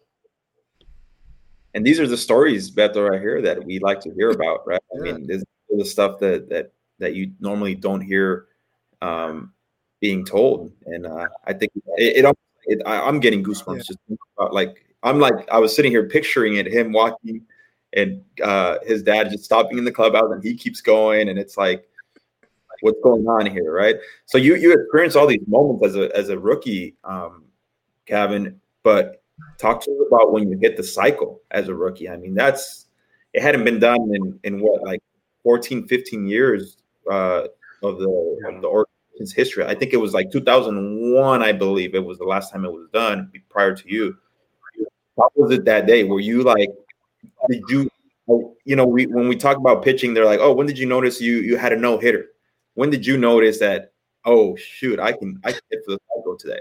And these are the stories, Beto, right here that we like to hear about, right? I Yeah. mean, this is the stuff that that that you normally don't hear um, being told, and uh, I think it. it, it I, I'm getting goosebumps Yeah. just thinking about, like I'm like I was sitting here picturing it, him walking, and uh, his dad just stopping in the clubhouse, and he keeps going, and it's like, what's going on here, right? So you you experience all these moments as a as a rookie, um, Cavan, but talk to us about when you hit the cycle as a rookie. I mean, that's it hadn't been done in, in what, like fourteen, fifteen years uh, of the of the organization's history. I think it was like two thousand one, I believe it was the last time it was done prior to you. How was it that day? Were you like, did you, you know, we when we talk about pitching, they're like, oh, when did you notice you you had a no hitter? When did you notice that, oh shoot, I can I can hit for the cycle today?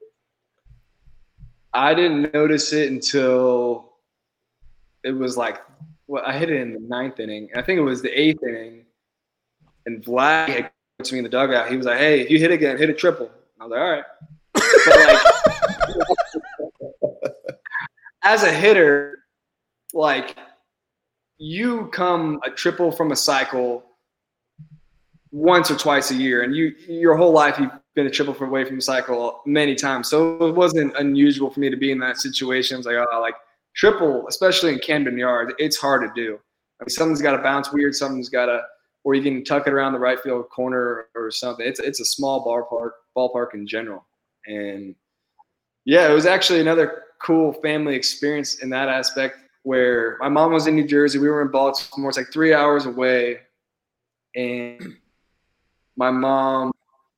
I didn't notice it until it was like, well, I hit it in the ninth inning. I think it was the eighth inning, and Vlad had to me in the dugout. He was like, "Hey, if you hit again, hit a triple." I was like, "All right." But like, as a hitter, like you come a triple from a cycle once or twice a year, and you your whole life you've been a triple away from the cycle many times. So it wasn't unusual for me to be in that situation. I was like, oh, like triple, especially in Camden Yards, it's hard to do. I mean, something's got to bounce weird, something's got to, or you can tuck it around the right field corner or something. It's it's a small ballpark, ballpark in general. And yeah, it was actually another cool family experience in that aspect where my mom was in New Jersey. We were in Baltimore. It's like three hours away. And my mom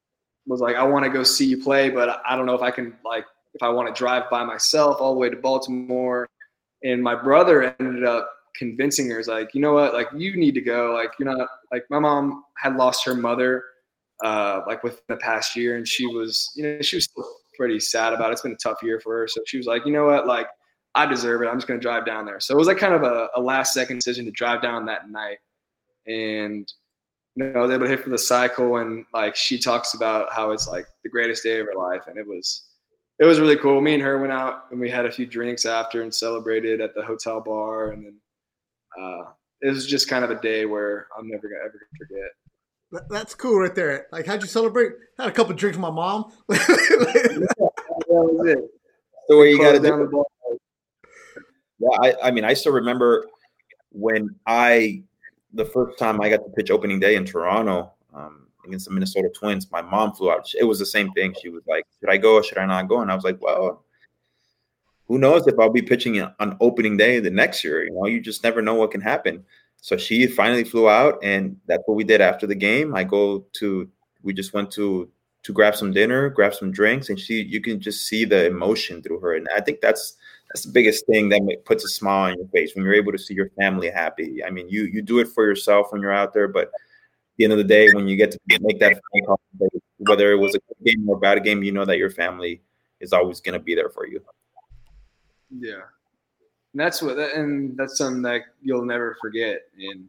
was like, I want to go see you play, but I don't know if I can, like, if I want to drive by myself all the way to Baltimore. And my brother ended up convincing her, is like, you know what, like, you need to go. Like, you're not, like, my mom had lost her mother, uh, like, within the past year. And she was, you know, she was still pretty sad about it. It's been a tough year for her. So she was like, you know what, like, I deserve it. I'm just going to drive down there. So it was like kind of a, a last second decision to drive down that night. And, you know, I was able to hit for the cycle. And like, she talks about how it's like the greatest day of her life. And it was, it was really cool. Me and her went out and we had a few drinks after and celebrated at the hotel bar. And then uh, it was just kind of a day where I'm never going to ever forget. That's cool right there. Like, how'd you celebrate? Had a couple of drinks with my mom. Yeah, that was it. The way you got to down the do ball. Yeah, I, I mean, I still remember when I, the first time I got to pitch opening day in Toronto um, against the Minnesota Twins, my mom flew out. It was the same thing. She was like, should I go or should I not go? And I was like, well, who knows if I'll be pitching on opening day the next year. You know, you just never know what can happen. So she finally flew out, and that's what we did after the game. I go to, we just went to, to grab some dinner, grab some drinks, and she, you can just see the emotion through her. And I think that's, that's the biggest thing that puts a smile on your face when you're able to see your family happy. I mean, you, you do it for yourself when you're out there, but at the end of the day, when you get to make that phone call, whether it was a good game or a bad game, you know that your family is always going to be there for you. Yeah. And that's what, and that's something that you'll never forget. And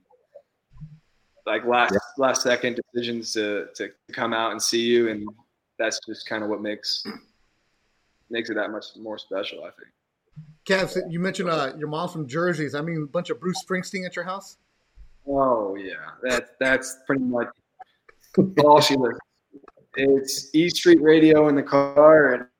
like last yeah. last second decisions to to come out and see you, and that's just kind of what makes makes it that much more special, I think. Cavs, you mentioned uh, your mom's from Jersey. I mean, a bunch of Bruce Springsteen at your house? Oh yeah, that that's pretty much all she listens. It's E Street Radio in the car, and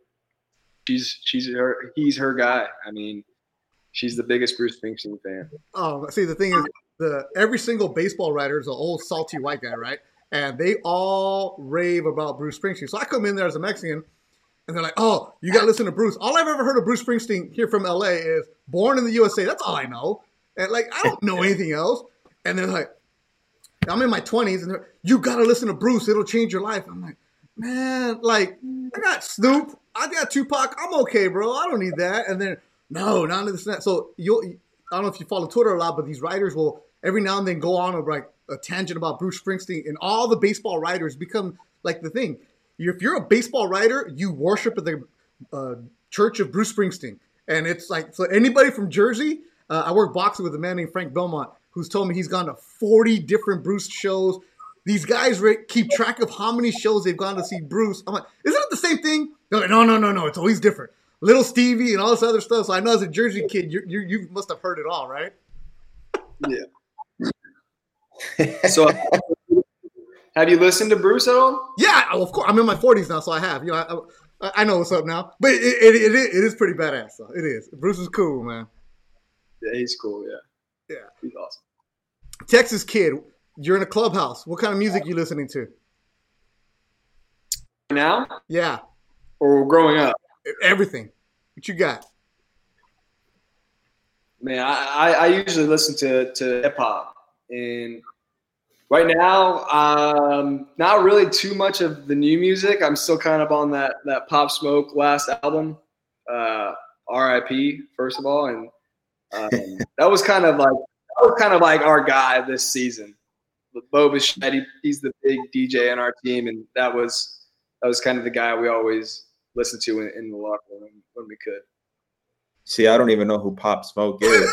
she's she's her he's her guy. I mean, she's the biggest Bruce Springsteen fan. Oh, see, the thing is, the every single baseball writer is an old salty white guy, right? And they all rave about Bruce Springsteen. So I come in there as a Mexican, and they're like, "Oh, you got to listen to Bruce." All I've ever heard of Bruce Springsteen here from L A is "Born in the U S A." That's all I know, and like I don't know anything else. And they're like, I'm in my twenties, and they're, "You got to listen to Bruce; it'll change your life." I'm like, man, like I got Snoop, I got Tupac. I'm okay, bro. I don't need that. And then no, none of this and that. So you'll, I don't know if you follow Twitter a lot, but these writers will every now and then go on a, like a tangent about Bruce Springsteen, and all the baseball writers become like the thing. If you're a baseball writer, you worship at the uh, church of Bruce Springsteen. And it's like, so anybody from Jersey, uh, I work boxing with a man named Frank Belmont, who's told me he's gone to forty different Bruce shows. These guys keep track of how many shows they've gone to see Bruce. I'm like, isn't it the same thing? They're like, no, no, no, no. It's always different. Little Stevie and all this other stuff. So I know as a Jersey kid, you you, you must have heard it all, right? Yeah. So have you listened to Bruce at all? Yeah, of course. I'm in my forties now, so I have. You know, I, I know what's up now. But it, it, it, it is pretty badass, though. It is. Bruce is cool, man. Yeah, he's cool, yeah. Yeah. He's awesome. Texas kid, you're in a clubhouse. What kind of music you listening to? Now? Yeah. Or growing up? Everything. What you got? Man, I, I, I usually listen to, to hip-hop. And right now, um, not really too much of the new music. I'm still kind of on that, that Pop Smoke last album, uh, R I P, first of all. And um, that was kind of like that was kind of like our guy this season. Bo Bichette, he, he's the big D J on our team, and that was that was kind of the guy we always listened to in, in the locker room when we could. See, I don't even know who Pop Smoke is.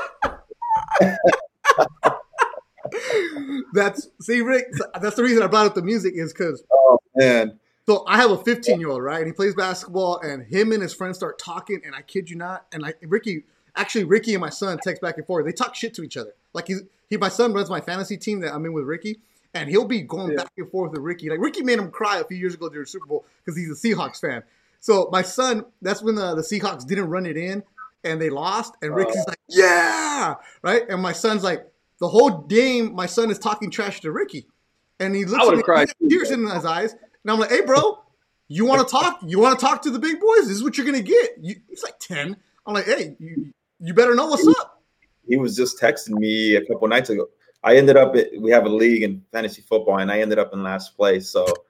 That's see, Rick. That's the reason I brought up the music is because oh man. So I have a fifteen year old, right? And he plays basketball, and him and his friends start talking, and I kid you not, and like Ricky, actually Ricky and my son text back and forth. They talk shit to each other. Like he's he, my son runs my fantasy team that I'm in with Ricky, and he'll be going yeah. back and forth with Ricky. Like Ricky made him cry a few years ago during the Super Bowl because he's a Seahawks fan. So my son, that's when the, the Seahawks didn't run it in, and they lost, and Ricky's uh, like, yeah, right, and my son's like. The whole game, my son is talking trash to Ricky, and he looks at me, cried. He has tears in his eyes, and I'm like, "Hey, bro, you want to talk? You want to talk to the big boys? This is what you're gonna get." You, he's like ten. I'm like, "Hey, you, you better know what's up." He was just texting me a couple nights ago. I ended up, at, we have a league in fantasy football, and I ended up in last place. So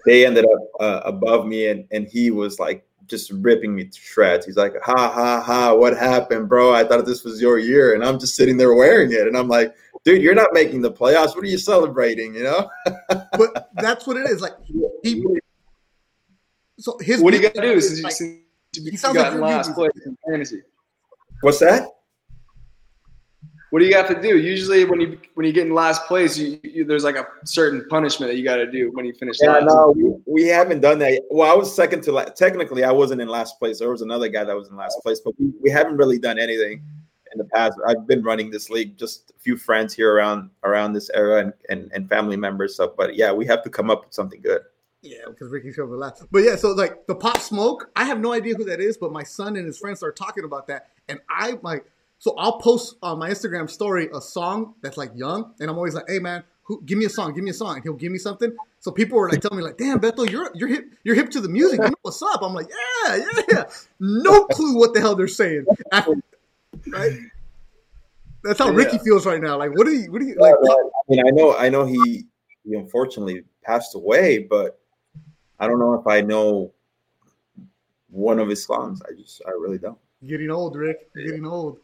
they ended up uh, above me, and and he was like just ripping me to shreds. He's like, ha ha ha, what happened, bro? I thought this was your year, and I'm just sitting there wearing it, and I'm like, dude, you're not making the playoffs. What are you celebrating? You know? But that's what it is. Like he. So his. What do you got to do? Since, like, since you he sounds got like in your last music. place in fantasy. What's that? What do you have to do? Usually, when you when you get in last place, you, you, there's like a certain punishment that you got to do when you finish Yeah, last. no, we, we haven't done that yet. Well, I was second to last. Technically, I wasn't in last place. There was another guy that was in last place, but we, we haven't really done anything in the past. I've been running this league, just a few friends here around around this era and, and, and family members. So, but yeah, we have to come up with something good. Yeah, because Ricky's coming last. But yeah, so like the Pop Smoke, I have no idea who that is, but my son and his friends are talking about that, and I like. So I'll post on my Instagram story a song that's like young, and I'm always like, "Hey man, who, give me a song, give me a song," and he'll give me something. So people were like telling me like, "Damn, Beto, you're you're hip, you're hip to the music. You know what's up?" I'm like, "Yeah, yeah, yeah." No clue what the hell they're saying. After, right? That's how Ricky Yeah. feels right now. Like, what do you, what do you like? I mean, I know, I know he, he unfortunately passed away, but I don't know if I know one of his songs. I just, I really don't. Getting old, Rick. Getting old.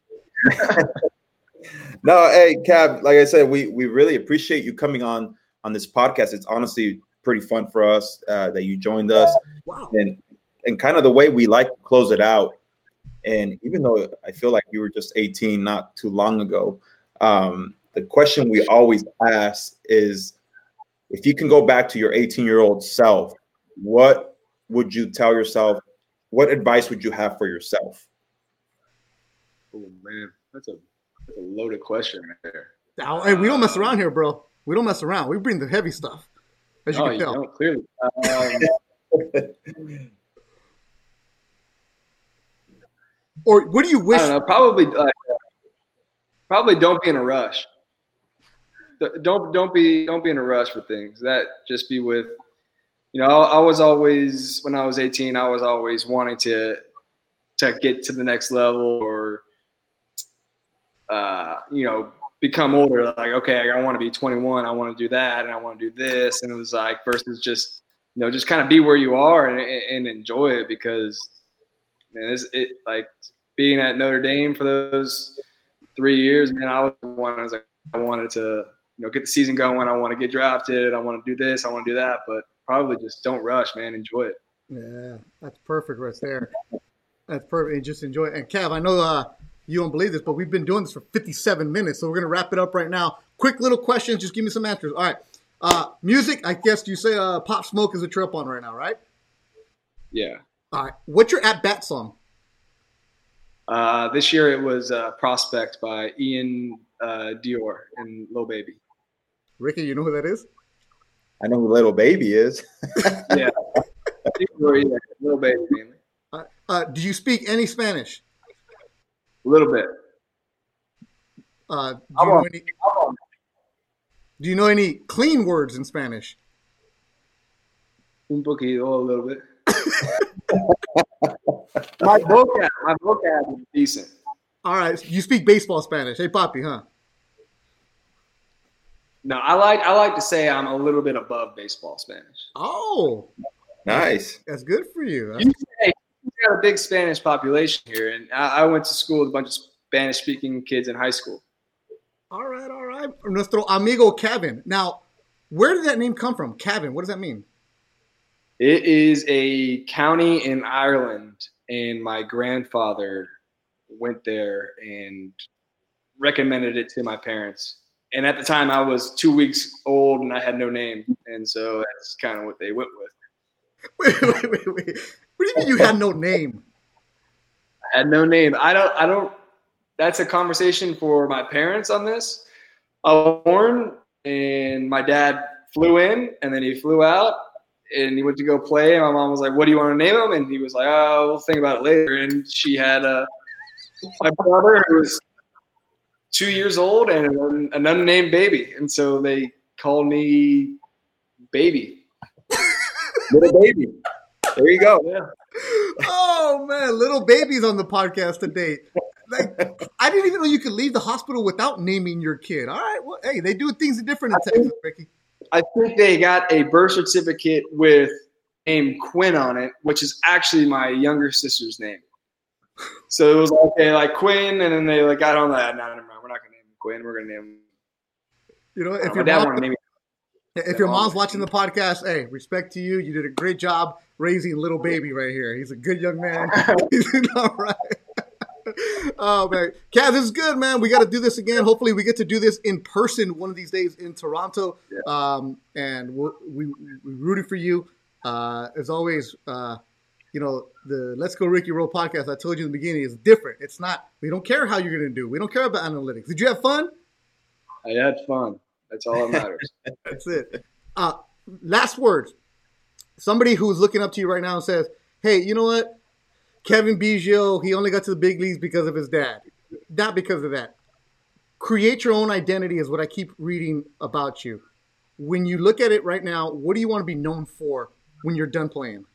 No, hey, Cab, like I said, we we really appreciate you coming on on this podcast. It's honestly pretty fun for us uh, that you joined us. Wow. And and kind of the way we like to close it out. And even though I feel like you were just eighteen not too long ago, um, the question we always ask is, if you can go back to your eighteen-year-old self, what would you tell yourself? What advice would you have for yourself? Oh man, that's a that's a loaded question right there. Now, hey, we don't mess around here, bro. We don't mess around. We bring the heavy stuff, as you Oh, can you tell. don't clearly. Um, Or what do you I wish? don't know. Probably, like, probably don't be in a rush. Don't don't be don't be in a rush with things. That just be with, you know. I, I was always when I was eighteen. I was always wanting to to get to the next level, or uh, you know, become older. Like, okay, I want to be twenty-one. I want to do that, and I want to do this. And it was like versus just, you know, just kind of be where you are and, and enjoy it, because man, it's, it like being at Notre Dame for those three years, man. I was one. I was like, I wanted to, you know, get the season going. I want to get drafted. I want to do this. I want to do that. But probably just don't rush, man. Enjoy it. Yeah, that's perfect right there. That's perfect. And just enjoy it. And Cav, I know uh, you don't believe this, but we've been doing this for fifty-seven minutes, so we're gonna wrap it up right now. Quick little questions. Just give me some answers. All right. Uh, music. I guess you say uh, Pop Smoke is a trip on right now, right? Yeah. All right. What's your at bat song? Uh, this year it was uh, Prospect by Ian uh, Dior and Lil Baby. Ricky, you know who that is? I know who Little Baby is. Yeah. Dior, yeah. Lil Baby mainly. Uh, uh, do you speak any Spanish? A little bit. Uh, do, you I'm know on- any, do you know any clean words in Spanish? Un poquito, a little bit. my vocab, my vocab is decent. All right. You speak baseball Spanish. Hey, Papi, huh? No, I like I like to say I'm a little bit above baseball Spanish. Oh, Nice. that's good for you. You say we got a big Spanish population here, and I, I went to school with a bunch of Spanish-speaking kids in high school. All right, all right. Nuestro amigo Kevin. Now, where did that name come from? Kevin, what does that mean? It is a county in Ireland, and my grandfather went there and recommended it to my parents. And at the time, I was two weeks old, and I had no name, and so that's kind of what they went with. Wait, wait, wait, wait. What do you mean you had no name? I had no name. I don't. I don't. That's a conversation for my parents on this. I was born, and my dad flew in, and then he flew out, and he went to go play. And my mom was like, "What do you want to name him?" And he was like, "Oh, we'll think about it later." And she had a my brother who was two years old and an, an unnamed baby, and so they called me Baby. Little Baby. There you go. Yeah. Oh man, little baby's on the podcast today. Like, I didn't even know you could leave the hospital without naming your kid. All right, well, hey, they do things different in Texas, Ricky. I think they got a birth certificate with name Quinn on it, which is actually my younger sister's name. So it was like, okay, like Quinn, and then they like got on that. No, never mind. We're not gonna name him Quinn. We're gonna name him. You know, if my your dad mom, wanted to name him. if your mom's watching the podcast, hey, respect to you. You did a great job raising little baby right here. He's a good young man. He's doing all right. Oh man, Cav, this is good, man. We got to do this again. Hopefully, we get to do this in person one of these days in Toronto. Yeah. Um, and we'll, we we rooting for you. Uh, as always, uh, you know, the Let's Go Ricky Roll podcast, I told you in the beginning, is different. It's not, we don't care how you're going to do. We don't care about analytics. Did you have fun? I had fun. That's all that matters. That's it. Uh, last words. Somebody who's looking up to you right now and says, hey, you know what? Kevin Biggio, he only got to the big leagues because of his dad. Not because of that. Create your own identity is what I keep reading about you. When you look at it right now, what do you want to be known for when you're done playing?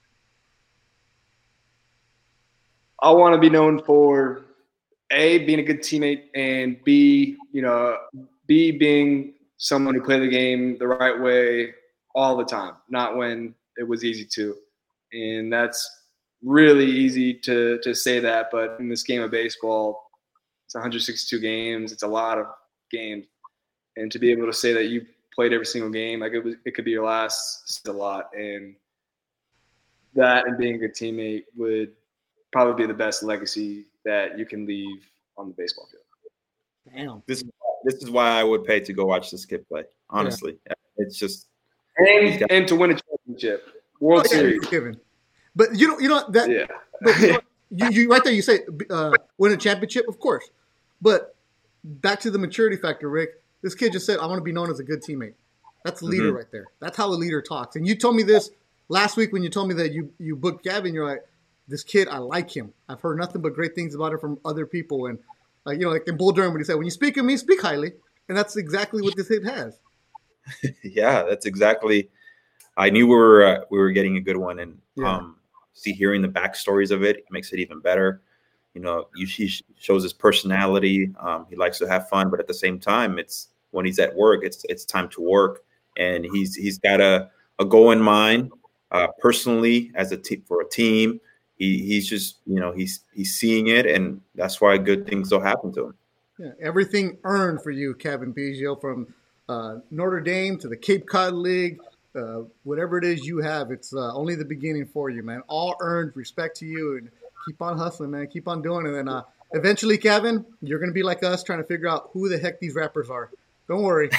I want to be known for A, being a good teammate, and B, you know, B, being someone who played the game the right way all the time, not when it was easy to. And that's really easy to to say that, but in this game of baseball, it's one hundred sixty-two games. It's a lot of games. And to be able to say that you played every single game, like it was, it could be your last, it's a lot. And that and being a good teammate would probably be the best legacy that you can leave on the baseball field. Damn. This this is why I would pay to go watch this kid play. Honestly, yeah. It's just and and to win a championship, World oh, yeah, Series. Given. But you know, you know that. Yeah. But you, know, you, you right there. You say uh, win a championship, of course. But back to the maturity factor, Rick. This kid just said, "I want to be known as a good teammate." That's a leader mm-hmm. right there. That's how a leader talks. And you told me this last week when you told me that you you booked Gavin. You're like, "This kid, I like him. I've heard nothing but great things about him from other people." And uh, you know, like in Bull Durham, when he said, "When you speak of me, speak highly," and that's exactly what this kid has. Yeah, that's exactly. I knew we were uh, we were getting a good one, and yeah. um, see hearing the backstories of it, it makes it even better. You know, you, he shows his personality. Um, he likes to have fun, but at the same time, it's when he's at work, it's it's time to work, and he's he's got a, a goal in mind. Uh, personally, as a team for a team, he he's just you know he's he's seeing it, and that's why good things will happen to him. Yeah, everything earned for you, Kevin Biggio, from uh, Notre Dame to the Cape Cod League. Uh, whatever it is you have, it's uh, only the beginning for you, man. All earned. Respect to you, and keep on hustling, man. Keep on doing it. And uh, eventually, Kevin, you're going to be like us trying to figure out who the heck these rappers are. Don't worry.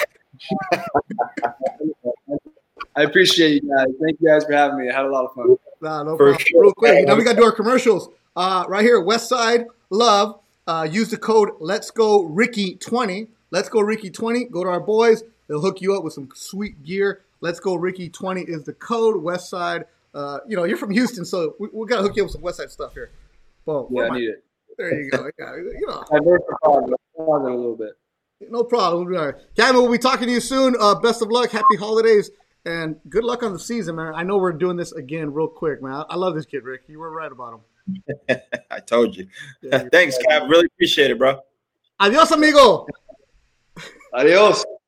I appreciate you guys. Thank you guys for having me. I had a lot of fun. Nah, no For problem. sure. Real quick, now we got to do our commercials. Uh, right here, Westside Love. Uh, use the code Let's Go Ricky twenty. Let's Go Ricky twenty. Go to our boys. They'll hook you up with some sweet gear. Let's Go Ricky twenty is the code. Westside. Uh, you know, you're from Houston, so we, we got to hook you up with some Westside stuff here. Boom. Yeah, I need it. There you go. Yeah, you know. I worked for a little bit. No problem. All right. Kevin, we'll be talking to you soon. Uh, best of luck. Happy holidays. And good luck on the season, man. I know we're doing this again real quick, man. I love this kid, Rick. You were right about him. I told you. Yeah, Thanks, Cav. Really appreciate it, bro. Adios, amigo. Adios.